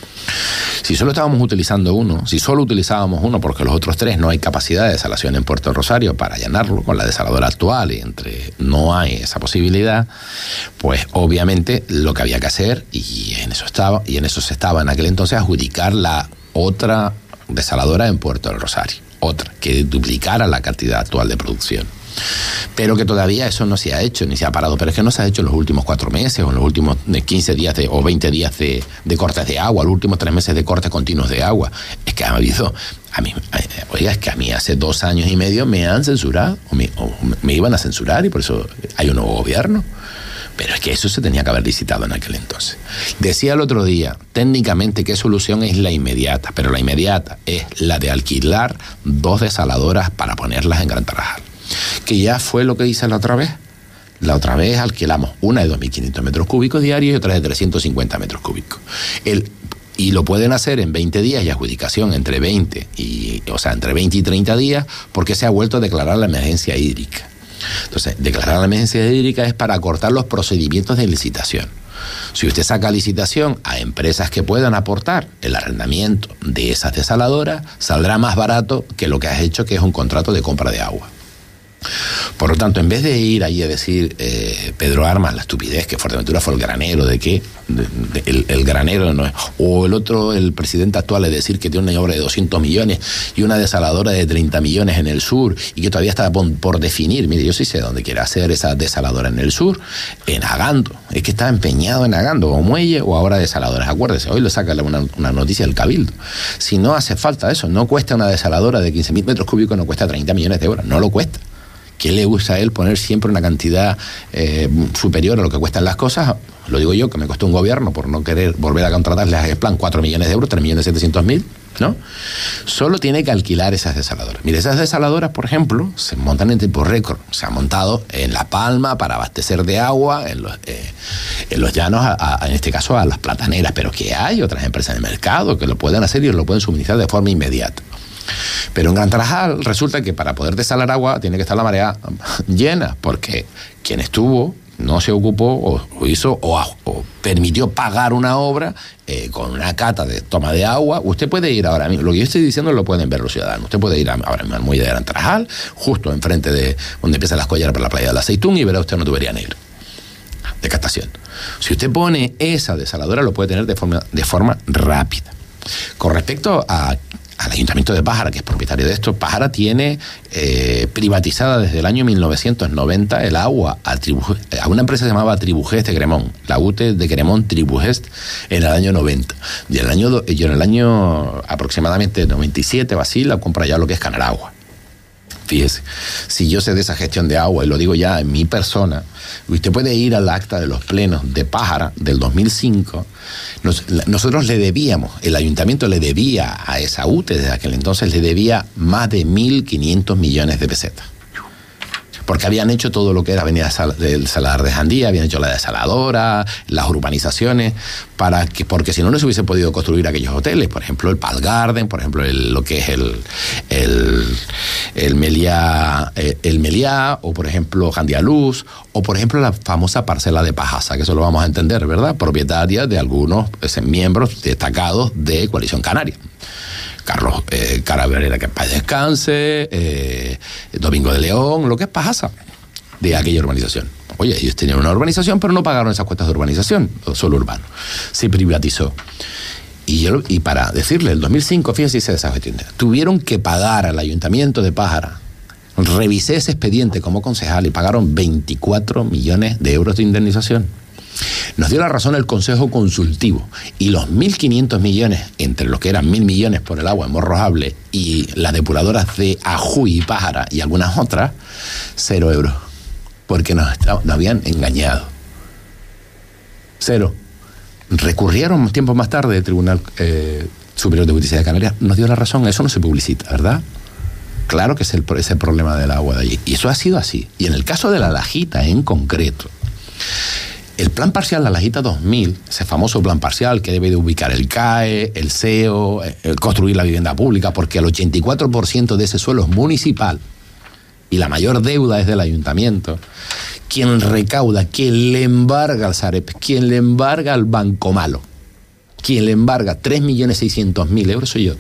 Speaker 4: Si solo estábamos utilizando uno, si solo utilizábamos uno porque los otros tres no hay capacidad de desalación en Puerto Rosario para llenarlo con la desaladora actual, y entre no hay esa posibilidad, pues obviamente lo que había que hacer, y en eso estaba, y en eso se estaba en aquel entonces, adjudicar la otra desaladora en Puerto Rosario, otra, que duplicara la cantidad actual de producción. Pero que todavía eso no se ha hecho, ni se ha parado. Pero es que no se ha hecho en los últimos cuatro meses, o en los últimos quince días de, o veinte días de, de cortes de agua, los últimos tres meses de cortes continuos de agua. Es que ha habido, a mí, oiga, es que a mí hace dos años y medio me han censurado, o me, o me iban a censurar, y por eso hay un nuevo gobierno. Pero es que eso se tenía que haber licitado en aquel entonces. Decía el otro día, técnicamente, ¿qué solución es la inmediata? Pero la inmediata es la de alquilar dos desaladoras para ponerlas en Gran Tarajal. Que ya fue lo que hice la otra vez. La otra vez alquilamos una de dos mil quinientos metros cúbicos diarios y otra de trescientos cincuenta metros cúbicos. El, y lo pueden hacer en veinte días y adjudicación entre veinte y, o sea, entre veinte y treinta días, porque se ha vuelto a declarar la emergencia hídrica. Entonces, declarar la emergencia hídrica es para acortar los procedimientos de licitación. Si usted saca licitación a empresas que puedan aportar el arrendamiento de esas desaladoras, saldrá más barato que lo que has hecho, que es un contrato de compra de agua. Por lo tanto, en vez de ir ahí a decir eh, Pedro Armas la estupidez que Fuerteventura fue el granero, de que de, de, el, el granero no es, o el otro, el presidente actual, es decir que tiene una obra de doscientos millones y una desaladora de treinta millones en el sur, y que todavía está por, por definir. Mire, yo sí sé dónde quiere hacer esa desaladora en el sur, en Agando. Es que está empeñado en Agando, o muelle o ahora desaladoras. Acuérdese, hoy le saca una, una noticia del Cabildo. Si no hace falta eso, no cuesta una desaladora de quince mil metros cúbicos, no cuesta treinta millones de euros, no lo cuesta. ¿Qué le gusta a él poner siempre una cantidad eh, superior a lo que cuestan las cosas? Lo digo yo, que me costó un gobierno por no querer volver a contratarle a Gesplan cuatro millones de euros, tres millones setecientos mil, ¿no? Solo tiene que alquilar esas desaladoras. Mire, esas desaladoras, por ejemplo, se montan en tiempo récord. Se han montado en La Palma para abastecer de agua, en los, eh, en los llanos, a, a, en este caso a las plataneras, pero que hay otras empresas en el mercado que lo pueden hacer y lo pueden suministrar de forma inmediata. Pero en Gran Tarajal resulta que para poder desalar agua tiene que estar la marea llena, porque quien estuvo no se ocupó o, o hizo o, o permitió pagar una obra eh, con una cata de toma de agua. Usted puede ir ahora mismo, lo que yo estoy diciendo lo pueden ver los ciudadanos. Usted puede ir ahora mismo al muelle de Gran Tarajal, justo enfrente de donde empiezan las collaras para la playa del Aceitún, y verá usted una tubería negra de captación. Si usted pone esa desaladora, lo puede tener de forma, de forma rápida. Con respecto a al Ayuntamiento de Pájara, que es propietario de esto, Pájara tiene eh, privatizada desde el año mil novecientos noventa el agua a, Tribu, a una empresa que se llamaba Tribugest de Cremón, la U T E de Cremón Tribugest, en el año noventa. Y en el año, y en el año aproximadamente noventa y siete o así, la compra ya lo que es Canaragua. Fíjese, si yo sé de esa gestión de agua, y lo digo ya en mi persona, usted puede ir al acta de los plenos de Pájara del dos mil cinco. Nos, nosotros le debíamos, el ayuntamiento le debía a esa U T E desde aquel entonces, le debía más de mil quinientos millones de pesetas. Porque habían hecho todo lo que era Avenida del Saladar de Jandía, habían hecho la desaladora, las urbanizaciones, para que, porque si no, no se hubiese podido construir aquellos hoteles, por ejemplo el Pal Garden, por ejemplo el, lo que es el el, el Meliá, el Meliá, o por ejemplo Jandía Luz, o por ejemplo la famosa parcela de Pajasa, que eso lo vamos a entender, ¿verdad? Propietaria de algunos pues, miembros destacados de Coalición Canaria. Carlos eh, Caravera, que paz descanse, eh, Domingo de León, lo que es Pajasa de aquella urbanización. Oye, ellos tenían una urbanización, pero no pagaron esas cuotas de urbanización, solo urbano. Se privatizó. Y, yo, y para decirle, el dos mil cinco, fíjese, hice esa gestión. Tuvieron que pagar al Ayuntamiento de Pájara. Revisé ese expediente como concejal y pagaron veinticuatro millones de euros de indemnización. Nos dio la razón el Consejo Consultivo, y los mil quinientos millones, entre los que eran mil millones por el agua en Morrojable y las depuradoras de Ajuy y Pájara y algunas otras, cero euros, porque nos, nos habían engañado. Cero. Recurrieron tiempo más tarde el Tribunal eh, Superior de Justicia de Canarias, nos dio la razón, eso no se publicita, ¿verdad? Claro que es el, es el problema del agua de allí, y eso ha sido así. Y en el caso de La Lajita en concreto, el plan parcial La Lajita dos mil, ese famoso plan parcial que debe de ubicar el C A E, el C E O, el construir la vivienda pública, porque el ochenta y cuatro por ciento de ese suelo es municipal y la mayor deuda es del ayuntamiento. Quien recauda, quien le embarga al Sarep, quien le embarga al Banco Malo, quien le embarga tres millones seiscientos mil euros soy yo,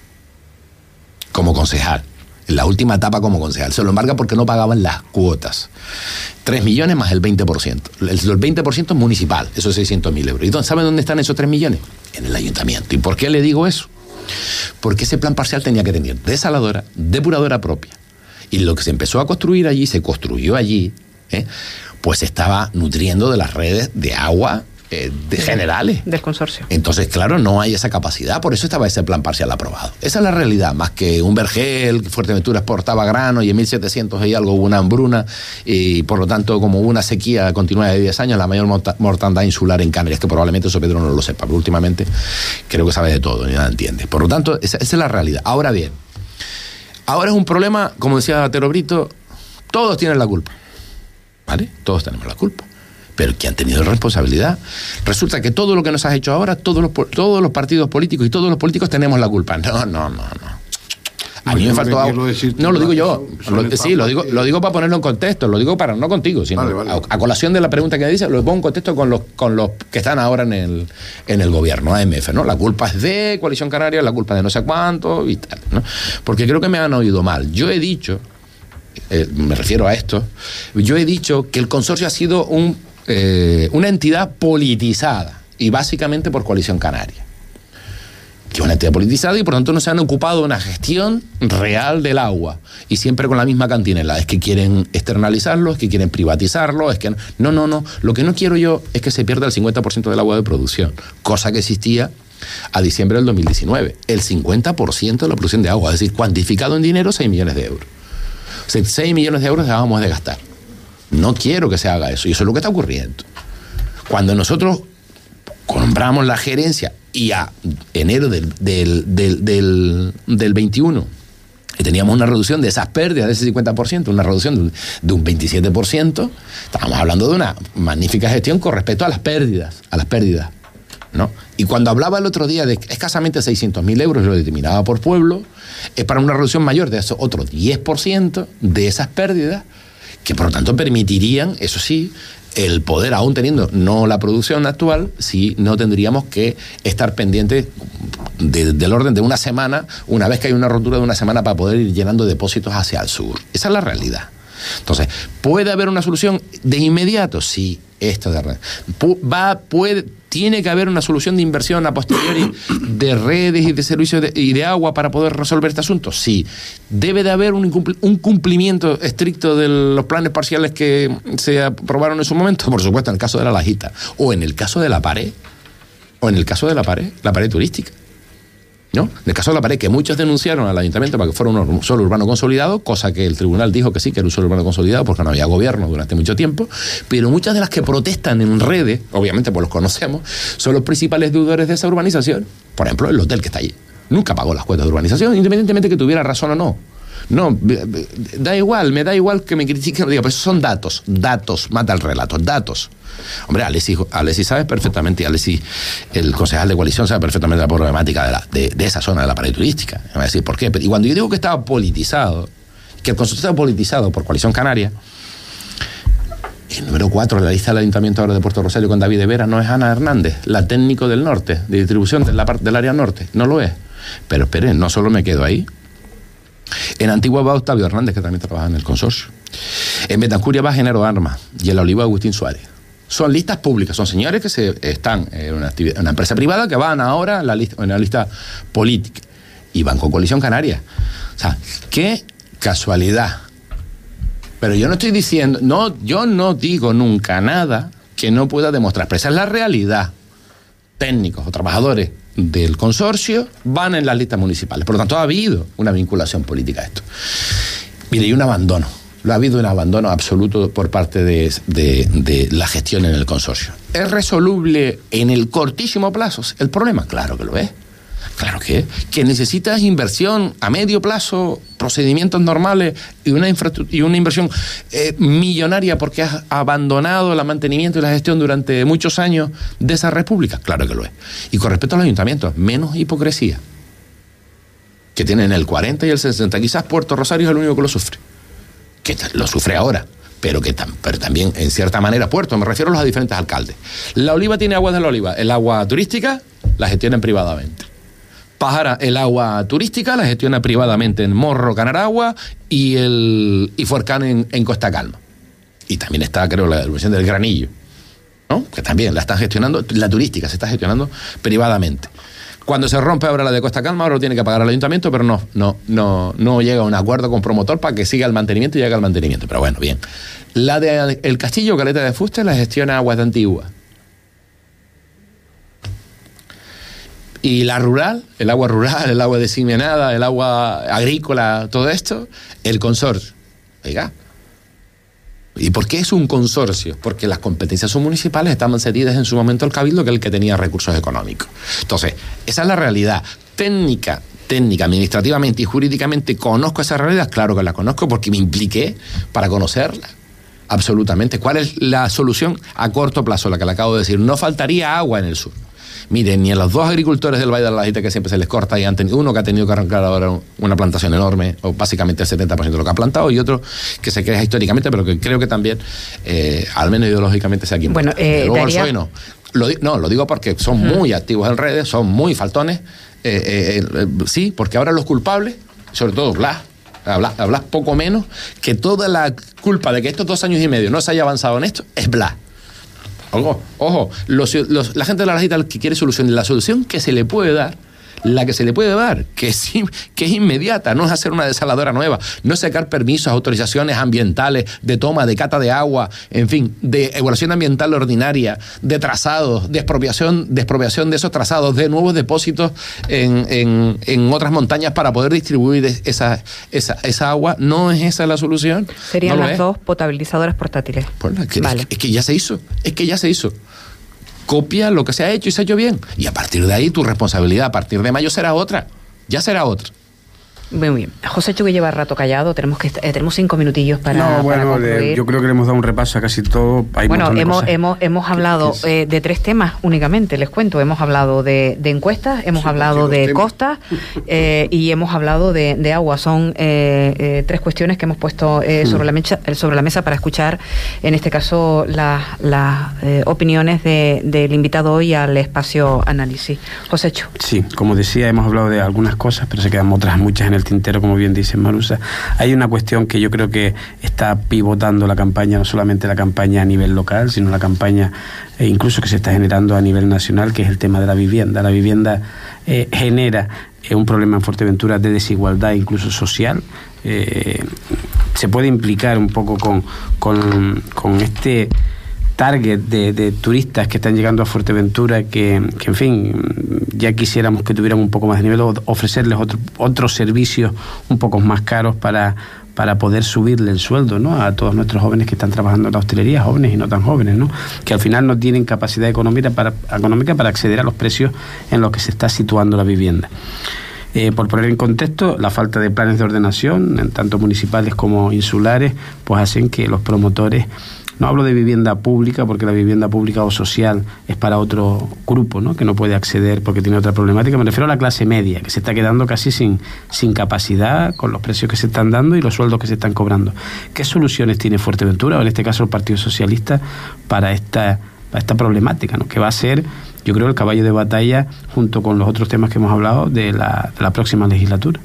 Speaker 4: como concejal. En la última etapa como concejal. Se lo embarga porque no pagaban las cuotas. tres millones más el veinte por ciento. El, el veinte por ciento es municipal, esos seiscientos mil euros. ¿Y saben dónde están esos tres millones? En el ayuntamiento. ¿Y por qué le digo eso? Porque ese plan parcial tenía que tener desaladora, depuradora propia. Y lo que se empezó a construir allí, se construyó allí, ¿eh? pues estaba nutriendo de las redes de agua Eh, de generales.
Speaker 1: Del consorcio.
Speaker 4: Entonces, claro, no hay esa capacidad, por eso estaba ese plan parcial aprobado. Esa es la realidad, más que un vergel, que Fuerteventura exportaba grano y en mil setecientos y algo hubo una hambruna y por lo tanto, como hubo una sequía continuada de diez años, la mayor mortandad insular en Canarias, que probablemente eso Pedro no lo sepa, pero últimamente creo que sabe de todo, ni nada entiende. Por lo tanto, esa, esa es la realidad. Ahora bien, ahora es un problema, como decía Tero Brito, todos tienen la culpa, ¿vale? Todos tenemos la culpa. Pero que han tenido responsabilidad. Resulta que todo lo que nos has hecho ahora, todos los, todos los partidos políticos y todos los políticos tenemos la culpa. No, no, no, no. A mí me faltó algo. No, lo digo yo. Lo, sí, lo digo, lo digo para ponerlo en contexto. Lo digo para no contigo, sino vale, vale. A, a colación de la pregunta que me dice, lo pongo en contexto con los, con los que están ahora en el, en el gobierno, A M F, ¿no? La culpa es de Coalición Canaria, la culpa de no sé cuánto y tal, ¿no? Porque creo que me han oído mal. Yo he dicho, eh, me refiero a esto, yo he dicho que el consorcio ha sido un Eh, una entidad politizada y básicamente por Coalición Canaria, que es una entidad politizada y por lo tanto no se han ocupado de una gestión real del agua y siempre con la misma cantinela, es que quieren externalizarlo, es que quieren privatizarlo, es que no, no, no, lo que no quiero yo es que se pierda el cincuenta por ciento del agua de producción, cosa que existía a diciembre del dos mil diecinueve, el cincuenta por ciento de la producción de agua, es decir, cuantificado en dinero seis millones de euros. O sea, seis millones de euros dejábamos de gastar. No quiero que se haga eso, y eso es lo que está ocurriendo. Cuando nosotros compramos la gerencia y a enero del, del, del, del, del veintiuno y teníamos una reducción de esas pérdidas de ese cincuenta por ciento, una reducción de un, de un veintisiete por ciento, estábamos hablando de una magnífica gestión con respecto a las pérdidas, a las pérdidas, ¿no? Y cuando hablaba el otro día de escasamente seiscientos mil euros, lo determinaba por pueblo, es para una reducción mayor de eso, otro diez por ciento de esas pérdidas, que por lo tanto permitirían, eso sí, el poder, aún teniendo no la producción actual, sí no tendríamos que estar pendientes de, del orden de una semana, una vez que hay una rotura de una semana, para poder ir llenando depósitos hacia el sur. Esa es la realidad. Entonces, ¿puede haber una solución de inmediato? Sí, esto de red. Va, puede, tiene que haber una solución de inversión a posteriori de redes y de servicios de, y de agua para poder resolver este asunto. Sí. ¿Debe de haber un, incumpli- un cumplimiento estricto de los planes parciales que se aprobaron en su momento? Por supuesto, en el caso de la Lajita, o en el caso de la pared, o en el caso de la pared, la pared turística, ¿no? En el caso de la pared, que muchos denunciaron al ayuntamiento para que fuera un suelo urbano consolidado, cosa que el tribunal dijo que sí, que era un suelo urbano consolidado porque no había gobierno durante mucho tiempo, pero muchas de las que protestan en redes, obviamente pues los conocemos, son los principales deudores de esa urbanización. Por ejemplo, el hotel que está allí nunca pagó las cuotas de urbanización, independientemente de que tuviera razón o no. No, da igual, me da igual que me critiquen, digo, pues son datos, datos, mata el relato, datos. Hombre, Alessi, Alessi sabe perfectamente, Alessi, el concejal de coalición, sabe perfectamente la problemática de, la, de, de esa zona de la pared turística. Me va a decir por qué. Y cuando yo digo que estaba politizado, que el consorcio estaba politizado por Coalición Canaria, el número cuatro de la lista del Ayuntamiento ahora de Puerto Rosario con David de Vera no es Ana Hernández, la técnico del norte, de distribución de la parte del área norte, no lo es. Pero esperen, no solo me quedo ahí. En Antigua va Octavio Hernández, que también trabaja en el consorcio. En Betancuria va Genaro Armas y en La Oliva Agustín Suárez. Son listas públicas, son señores que se están en una, actividad, una empresa privada que van ahora en la lista, en la lista política y van con Coalición Canaria. O sea, qué casualidad. Pero yo no estoy diciendo, no, yo no digo nunca nada que no pueda demostrar, pero esa es la realidad. Técnicos o trabajadores del consorcio van en las listas municipales. Por lo tanto, ha habido una vinculación política a esto. Mire, y un abandono. Lo ha habido un abandono absoluto por parte de, de, de la gestión en el consorcio. ¿Es resoluble en el cortísimo plazo el problema? Claro que lo es. Claro que es. ¿Que necesitas inversión a medio plazo, procedimientos normales y una, y una inversión eh, millonaria porque has abandonado el mantenimiento y la gestión durante muchos años de esa república? Claro que lo es. Y con respecto a los ayuntamientos, menos hipocresía. Que tienen el cuarenta y el sesenta. Quizás Puerto Rosario es el único que lo sufre. Que lo sufre ahora, pero que tam, pero también en cierta manera Puerto, me refiero a los diferentes alcaldes. La Oliva tiene aguas de la Oliva, el agua turística la gestionan privadamente. Pájara, el agua turística la gestiona privadamente en Morro, Canaragua y el y Forcán en, en Costa Calma. Y también está, creo, la devolución del Granillo, ¿no? Que también la están gestionando, la turística se está gestionando privadamente. Cuando se rompe ahora la de Costa Calma, ahora lo tiene que pagar el ayuntamiento, pero no, no, no, no llega a un acuerdo con promotor para que siga el mantenimiento y llegue al mantenimiento. Pero bueno, bien. La de el Castillo, Caleta de Fuste, la gestiona Aguas de Antigua. Y la rural, el agua rural, el agua designada, el agua agrícola, todo esto, el consorcio. Oiga. ¿Y por qué es un consorcio? Porque las competencias municipales estaban cedidas en su momento al Cabildo, que es el que tenía recursos económicos. Entonces, esa es la realidad. Técnica, técnica, administrativamente y jurídicamente, ¿conozco esa realidad? Claro que la conozco porque me impliqué para conocerla. Absolutamente. ¿Cuál es la solución a corto plazo? La que le acabo de decir. No faltaría agua en el sur. Miren, ni a los dos agricultores del Valle de la Lajita, que siempre se les corta, y han tenido uno que ha tenido que arrancar ahora una plantación enorme, o básicamente el setenta por ciento de lo que ha plantado, y otro que se queja históricamente, pero que creo que también, eh, al menos ideológicamente, sea quien.
Speaker 1: Bueno, eh,
Speaker 4: luego
Speaker 1: Daría...
Speaker 4: el P S O E no. Lo, no, lo digo porque son muy activos en redes, son muy faltones, eh, eh, eh, sí, porque ahora los culpables, sobre todo Blas, Blas, Blas poco menos, que toda la culpa de que estos dos años y medio no se haya avanzado en esto, es Blas. Ojo, ojo los, los, la gente de la Lajita que quiere solución, la solución que se le puede dar, la que se le puede dar, que es, que es inmediata, no es hacer una desaladora nueva, no es sacar permisos, autorizaciones ambientales, de toma, de cata de agua, en fin, de evaluación ambiental ordinaria, de trazados, de expropiación, de expropiación de esos trazados, de nuevos depósitos en, en, en otras montañas para poder distribuir esa, esa, esa agua. ¿No es esa la solución?
Speaker 1: Serían
Speaker 4: ¿No
Speaker 1: las dos potabilizadoras portátiles.
Speaker 4: Bueno, es, que,
Speaker 1: vale.
Speaker 4: es, que, es que ya se hizo, es que ya se hizo. Copia lo que se ha hecho y se ha hecho bien. Y a partir de ahí tu responsabilidad, a partir de mayo será otra. Ya será otra.
Speaker 1: Muy bien. José Chu, que lleva rato callado, tenemos que eh, tenemos cinco minutillos para,
Speaker 3: no, bueno,
Speaker 1: para concluir.
Speaker 3: Le, yo creo que le hemos dado un repaso a casi todo. Hay
Speaker 1: bueno, hemos, hemos, hemos
Speaker 3: ¿Qué,
Speaker 1: hablado
Speaker 3: qué
Speaker 1: eh, de tres temas únicamente, les cuento. Hemos hablado de, de encuestas, hemos sí, hablado de temas. costas eh, y hemos hablado de, de agua. Son eh, eh, tres cuestiones que hemos puesto eh, sobre, la mecha, sobre la mesa para escuchar, en este caso, las la, eh, opiniones de, del invitado hoy al espacio análisis. José Chu.
Speaker 3: Sí, como decía, hemos hablado de algunas cosas, pero se quedan otras muchas en el tintero, como bien dice Marusa. Hay una cuestión que yo creo que está pivotando la campaña, no solamente la campaña a nivel local, sino la campaña eh, incluso que se está generando a nivel nacional, que es el tema de la vivienda. La vivienda eh, genera eh, un problema en Fuerteventura de desigualdad, incluso social. Eh, se puede implicar un poco con, con, con este target de, de turistas que están llegando a Fuerteventura, que, que en fin, ya quisiéramos que tuvieran un poco más de nivel, o ofrecerles otro, otros servicios un poco más caros para, para poder subirle el sueldo, ¿no?, a todos nuestros jóvenes que están trabajando en la hostelería, jóvenes y no tan jóvenes, ¿no?, que al final no tienen capacidad económica para, económica para acceder a los precios en los que se está situando la vivienda. Eh, por poner en contexto, la falta de planes de ordenación, tanto municipales como insulares, pues hacen que los promotores, no hablo de vivienda pública, porque la vivienda pública o social es para otro grupo, ¿no?, que no puede acceder porque tiene otra problemática. Me refiero a la clase media, que se está quedando casi sin, sin capacidad con los precios que se están dando y los sueldos que se están cobrando. ¿Qué soluciones tiene Fuerteventura, o en este caso el Partido Socialista, para esta, para esta problemática, ¿no?, que va a ser, yo creo, el caballo de batalla, junto con los otros temas que hemos hablado, de la, de la próxima legislatura?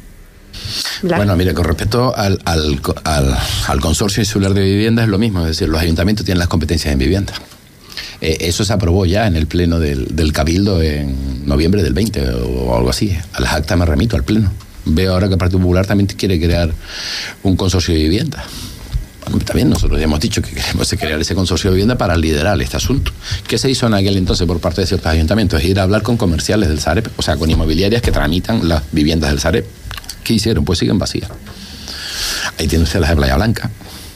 Speaker 4: Bueno, mire, con respecto al, al, al, al consorcio insular de vivienda es lo mismo, es decir, los ayuntamientos tienen las competencias en vivienda. Eh, eso se aprobó ya en el pleno del, del Cabildo en noviembre del veinte o algo así. A las actas me remito, al pleno. Veo ahora que el Partido Popular también quiere crear un consorcio de vivienda. Bueno, también nosotros ya hemos dicho que queremos crear ese consorcio de vivienda para liderar este asunto. ¿Qué se hizo en aquel entonces por parte de ciertos ayuntamientos? Es ir a hablar con comerciales del Sareb, o sea, con inmobiliarias que tramitan las viviendas del Sareb. ¿Qué hicieron? Pues siguen vacías. Ahí tiene usted las de Playa Blanca.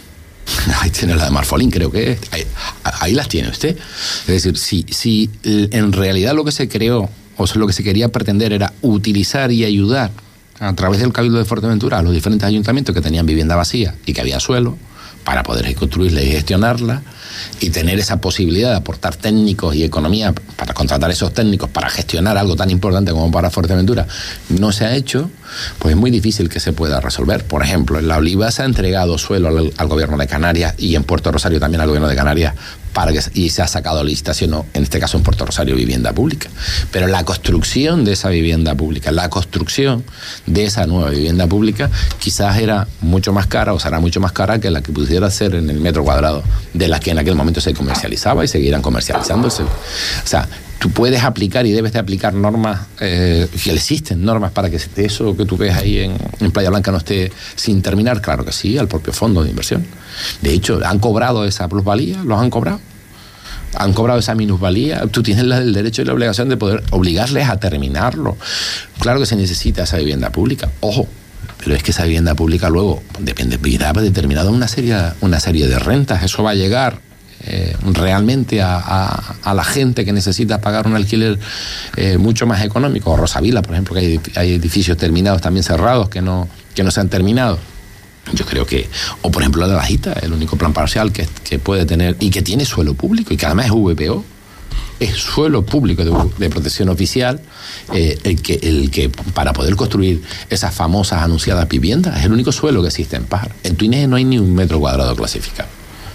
Speaker 4: Ahí tiene la de Marfolín, creo que es. Ahí, ahí las tiene usted. Es decir, si, si en realidad lo que se creó, o lo que se quería pretender era utilizar y ayudar a través del Cabildo de Fuerteventura a los diferentes ayuntamientos que tenían vivienda vacía y que había suelo, para poder construirla y gestionarla, y tener esa posibilidad de aportar técnicos y economía para contratar esos técnicos para gestionar algo tan importante como para Fuerteventura, no se ha hecho, pues es muy difícil que se pueda resolver. Por ejemplo, en La Oliva se ha entregado suelo al, al gobierno de Canarias, y en Puerto Rosario también al gobierno de Canarias, para que, y se ha sacado licitación, no, en este caso en Puerto Rosario, vivienda pública. Pero la construcción de esa vivienda pública, la construcción de esa nueva vivienda pública, quizás era mucho más cara, o será mucho más cara que la que pudiera ser en el metro cuadrado de la que en aquel momento se comercializaba y seguirán comercializándose. O sea, tú puedes aplicar y debes de aplicar normas, eh, que existen normas para que eso que tú ves ahí en, en Playa Blanca no esté sin terminar. Claro que sí, al propio fondo de inversión. De hecho, han cobrado esa plusvalía, los han cobrado. Han cobrado esa minusvalía. Tú tienes el derecho y la obligación de poder obligarles a terminarlo. Claro que se necesita esa vivienda pública. Ojo, pero es que esa vivienda pública luego dependerá determinada una serie, una serie de rentas. Eso va a llegar eh, realmente a, a, a la gente que necesita pagar un alquiler eh, mucho más económico. O Rosavila, por ejemplo, que hay, hay edificios terminados también cerrados que no, que no se han terminado. Yo creo que, o por ejemplo la de la Jita, el único plan parcial que, que puede tener y que tiene suelo público y que además es V P O, es suelo público de, de protección oficial, eh, el, que, el que para poder construir esas famosas anunciadas viviendas es el único suelo que existe en Pájaro. En Tuineje no hay ni un metro cuadrado clasificado.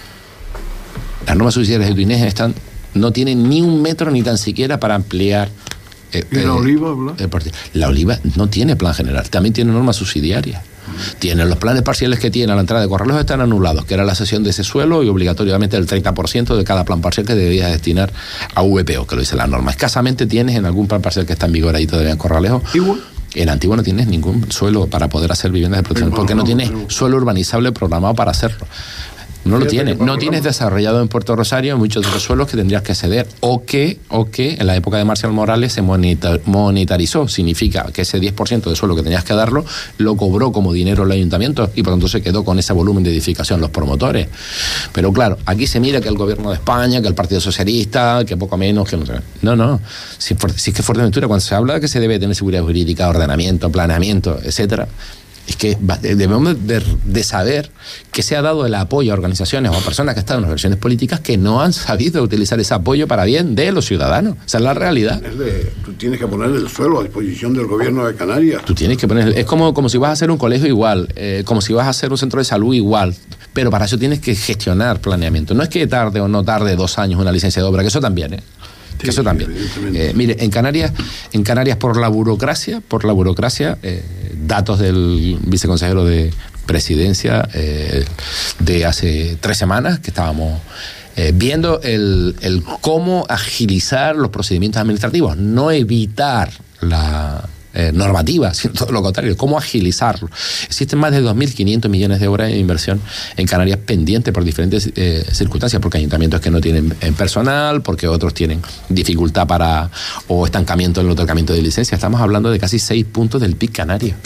Speaker 4: Las normas subsidiarias de Tuineje están, no tienen ni un metro ni tan siquiera para ampliar. Eh,
Speaker 2: ¿Y la
Speaker 4: eh,
Speaker 2: Oliva, ¿verdad?
Speaker 4: La Oliva no tiene plan general, también tiene normas subsidiarias. Tienen los planes parciales que tiene a la entrada de Corralejo están anulados, que era la cesión de ese suelo y obligatoriamente el treinta por ciento de cada plan parcial que debías destinar a V P O, que lo dice la norma. Escasamente tienes en algún plan parcial que está en vigor ahí todavía en Corralejo. ¿Igual? En Antigua no tienes ningún suelo para poder hacer viviendas de protección, porque no tienes suelo urbanizable programado para hacerlo. No lo tienes, no tienes desarrollado en Puerto Rosario muchos de los suelos que tendrías que ceder o que, o que en la época de Marcial Morales se monetarizó. Significa que ese diez por ciento de suelo que tenías que darlo lo cobró como dinero el ayuntamiento y por lo tanto se quedó con ese volumen de edificación los promotores. Pero claro, aquí se mira que el gobierno de España, que el Partido Socialista, que poco menos, que no sé. No, no. Si, si es que Fuerteventura, cuando se habla de que se debe tener seguridad jurídica, ordenamiento, planeamiento, etcétera, es que debemos de, de saber que se ha dado el apoyo a organizaciones o a personas que están en las versiones políticas que no han sabido utilizar ese apoyo para bien de los ciudadanos. Esa es la realidad.
Speaker 2: Tú tienes que poner el suelo a disposición del gobierno de Canarias.
Speaker 4: Tú tienes que poner, es como, como si vas a hacer un colegio igual, eh, como si vas a hacer un centro de salud igual, pero para eso tienes que gestionar planeamiento. No es que tarde o no tarde dos años una licencia de obra, que eso también, ¿eh? Que eso también. Eh, mire, en Canarias, en Canarias por la burocracia, por la burocracia, eh, datos del viceconsejero de Presidencia eh, de hace tres semanas que estábamos eh, viendo el, el cómo agilizar los procedimientos administrativos, no evitar la Eh, normativa, sino todo lo contrario, cómo agilizarlo. Existen más de dos mil quinientos millones de euros de inversión en Canarias pendiente por diferentes eh, circunstancias, porque hay ayuntamientos que no tienen personal, porque otros tienen dificultad para o estancamiento en el otorgamiento de licencia. Estamos hablando de casi seis puntos del P I B canario.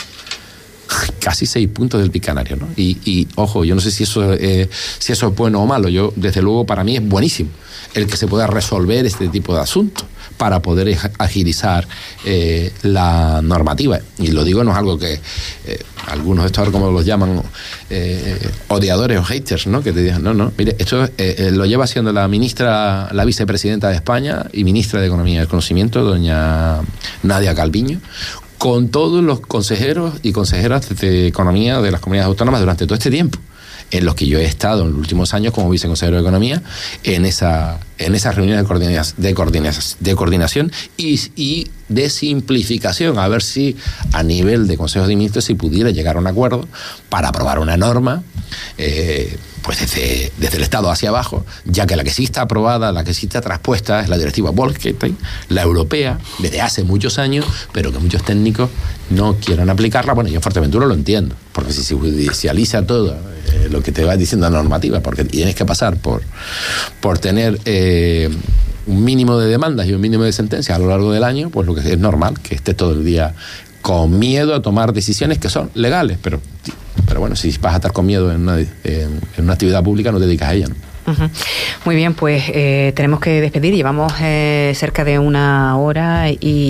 Speaker 4: Casi seis puntos del P I B canario, ¿no? Y, y ojo, yo no sé si eso, eh, si eso es bueno o malo. Yo, desde luego, para mí es buenísimo el que se pueda resolver este tipo de asuntos para poder agilizar eh, la normativa. Y lo digo, no es algo que eh, algunos, esto ahora como los llaman, eh, odiadores o haters, ¿no? Que te digan, no, no, mire, esto eh, eh, lo lleva haciendo la ministra, la vicepresidenta de España y ministra de Economía y del Conocimiento, doña Nadia Calviño, con todos los consejeros y consejeras de Economía de las comunidades autónomas durante todo este tiempo, en los que yo he estado en los últimos años como viceconsejero de Economía, en esa en esas reuniones de coordinación, de coordinación, de coordinación y, y de simplificación, a ver si a nivel de Consejo de Ministros se pudiera llegar a un acuerdo para aprobar una norma, eh, pues desde, desde el Estado hacia abajo, ya que la que sí está aprobada, la que sí está traspuesta es la directiva Bolkestein, la europea, desde hace muchos años, pero que muchos técnicos no quieran aplicarla. Bueno, yo en Fuerteventura lo entiendo, porque si se judicializa todo eh, lo que te va diciendo la normativa, porque tienes que pasar por, por tener eh, un mínimo de demandas y un mínimo de sentencias a lo largo del año, pues lo que es normal, que estés todo el día con miedo a tomar decisiones que son legales, pero, pero bueno, si vas a estar con miedo en una, en, en una actividad pública, no te dedicas a ella, ¿no?
Speaker 1: Uh-huh. Muy bien, pues eh, tenemos que despedir. Llevamos eh, cerca de una hora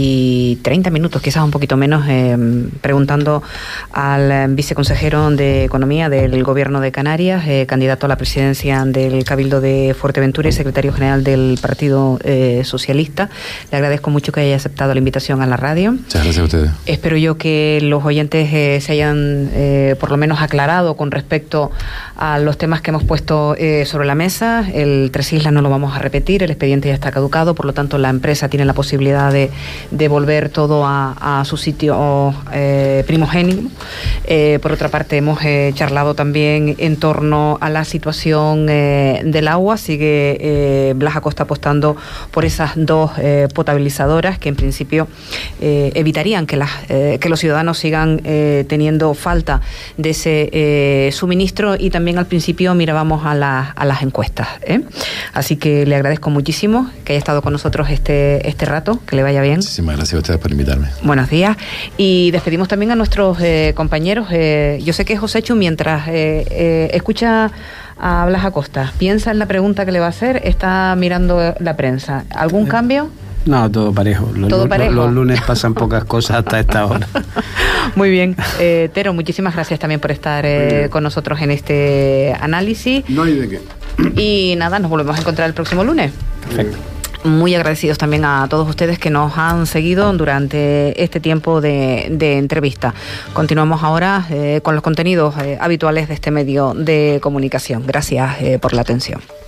Speaker 1: y treinta minutos, quizás un poquito menos, eh, preguntando al viceconsejero de Economía del Gobierno de Canarias, eh, candidato a la presidencia del Cabildo de Fuerteventura y secretario general del Partido eh, Socialista. Le agradezco mucho que haya aceptado la invitación a la radio.
Speaker 4: Muchas gracias a ustedes.
Speaker 1: Espero yo que los oyentes eh, se hayan eh, por lo menos aclarado con respecto a los temas que hemos puesto eh, sobre la mesa. El Tres Islas no lo vamos a repetir, el expediente ya está caducado, por lo tanto la empresa tiene la posibilidad de devolver todo a, a su sitio eh, primogénito. Eh, por otra parte, hemos eh, charlado también en torno a la situación eh, del agua. Sigue eh, Blas Acosta apostando por esas dos eh, potabilizadoras que en principio eh, evitarían que, las, eh, que los ciudadanos sigan eh, teniendo falta de ese eh, suministro, y también al principio mirábamos a, la, a las encuestas. ¿eh? Así que le agradezco muchísimo que haya estado con nosotros este, este rato, que le vaya bien.
Speaker 4: Muchísimas gracias a ustedes por invitarme.
Speaker 1: Buenos días. Y despedimos también a nuestros eh, compañeros. Eh, yo sé que Joséchu, mientras eh, eh, escucha a Blas Acosta, piensa en la pregunta que le va a hacer, está mirando la prensa. ¿Algún
Speaker 3: eh.
Speaker 1: cambio?
Speaker 3: No, todo parejo. Los,
Speaker 1: ¿Todo parejo?
Speaker 3: Los, los lunes pasan pocas cosas hasta esta hora.
Speaker 1: Muy bien. Eh, Tero, muchísimas gracias también por estar eh, con nosotros en este análisis.
Speaker 2: No hay de qué.
Speaker 1: Y nada, nos volvemos a encontrar el próximo lunes.
Speaker 3: Perfecto.
Speaker 1: Muy agradecidos también a todos ustedes que nos han seguido durante este tiempo de, de entrevista. Continuamos ahora eh, con los contenidos eh, habituales de este medio de comunicación. Gracias eh, por la atención.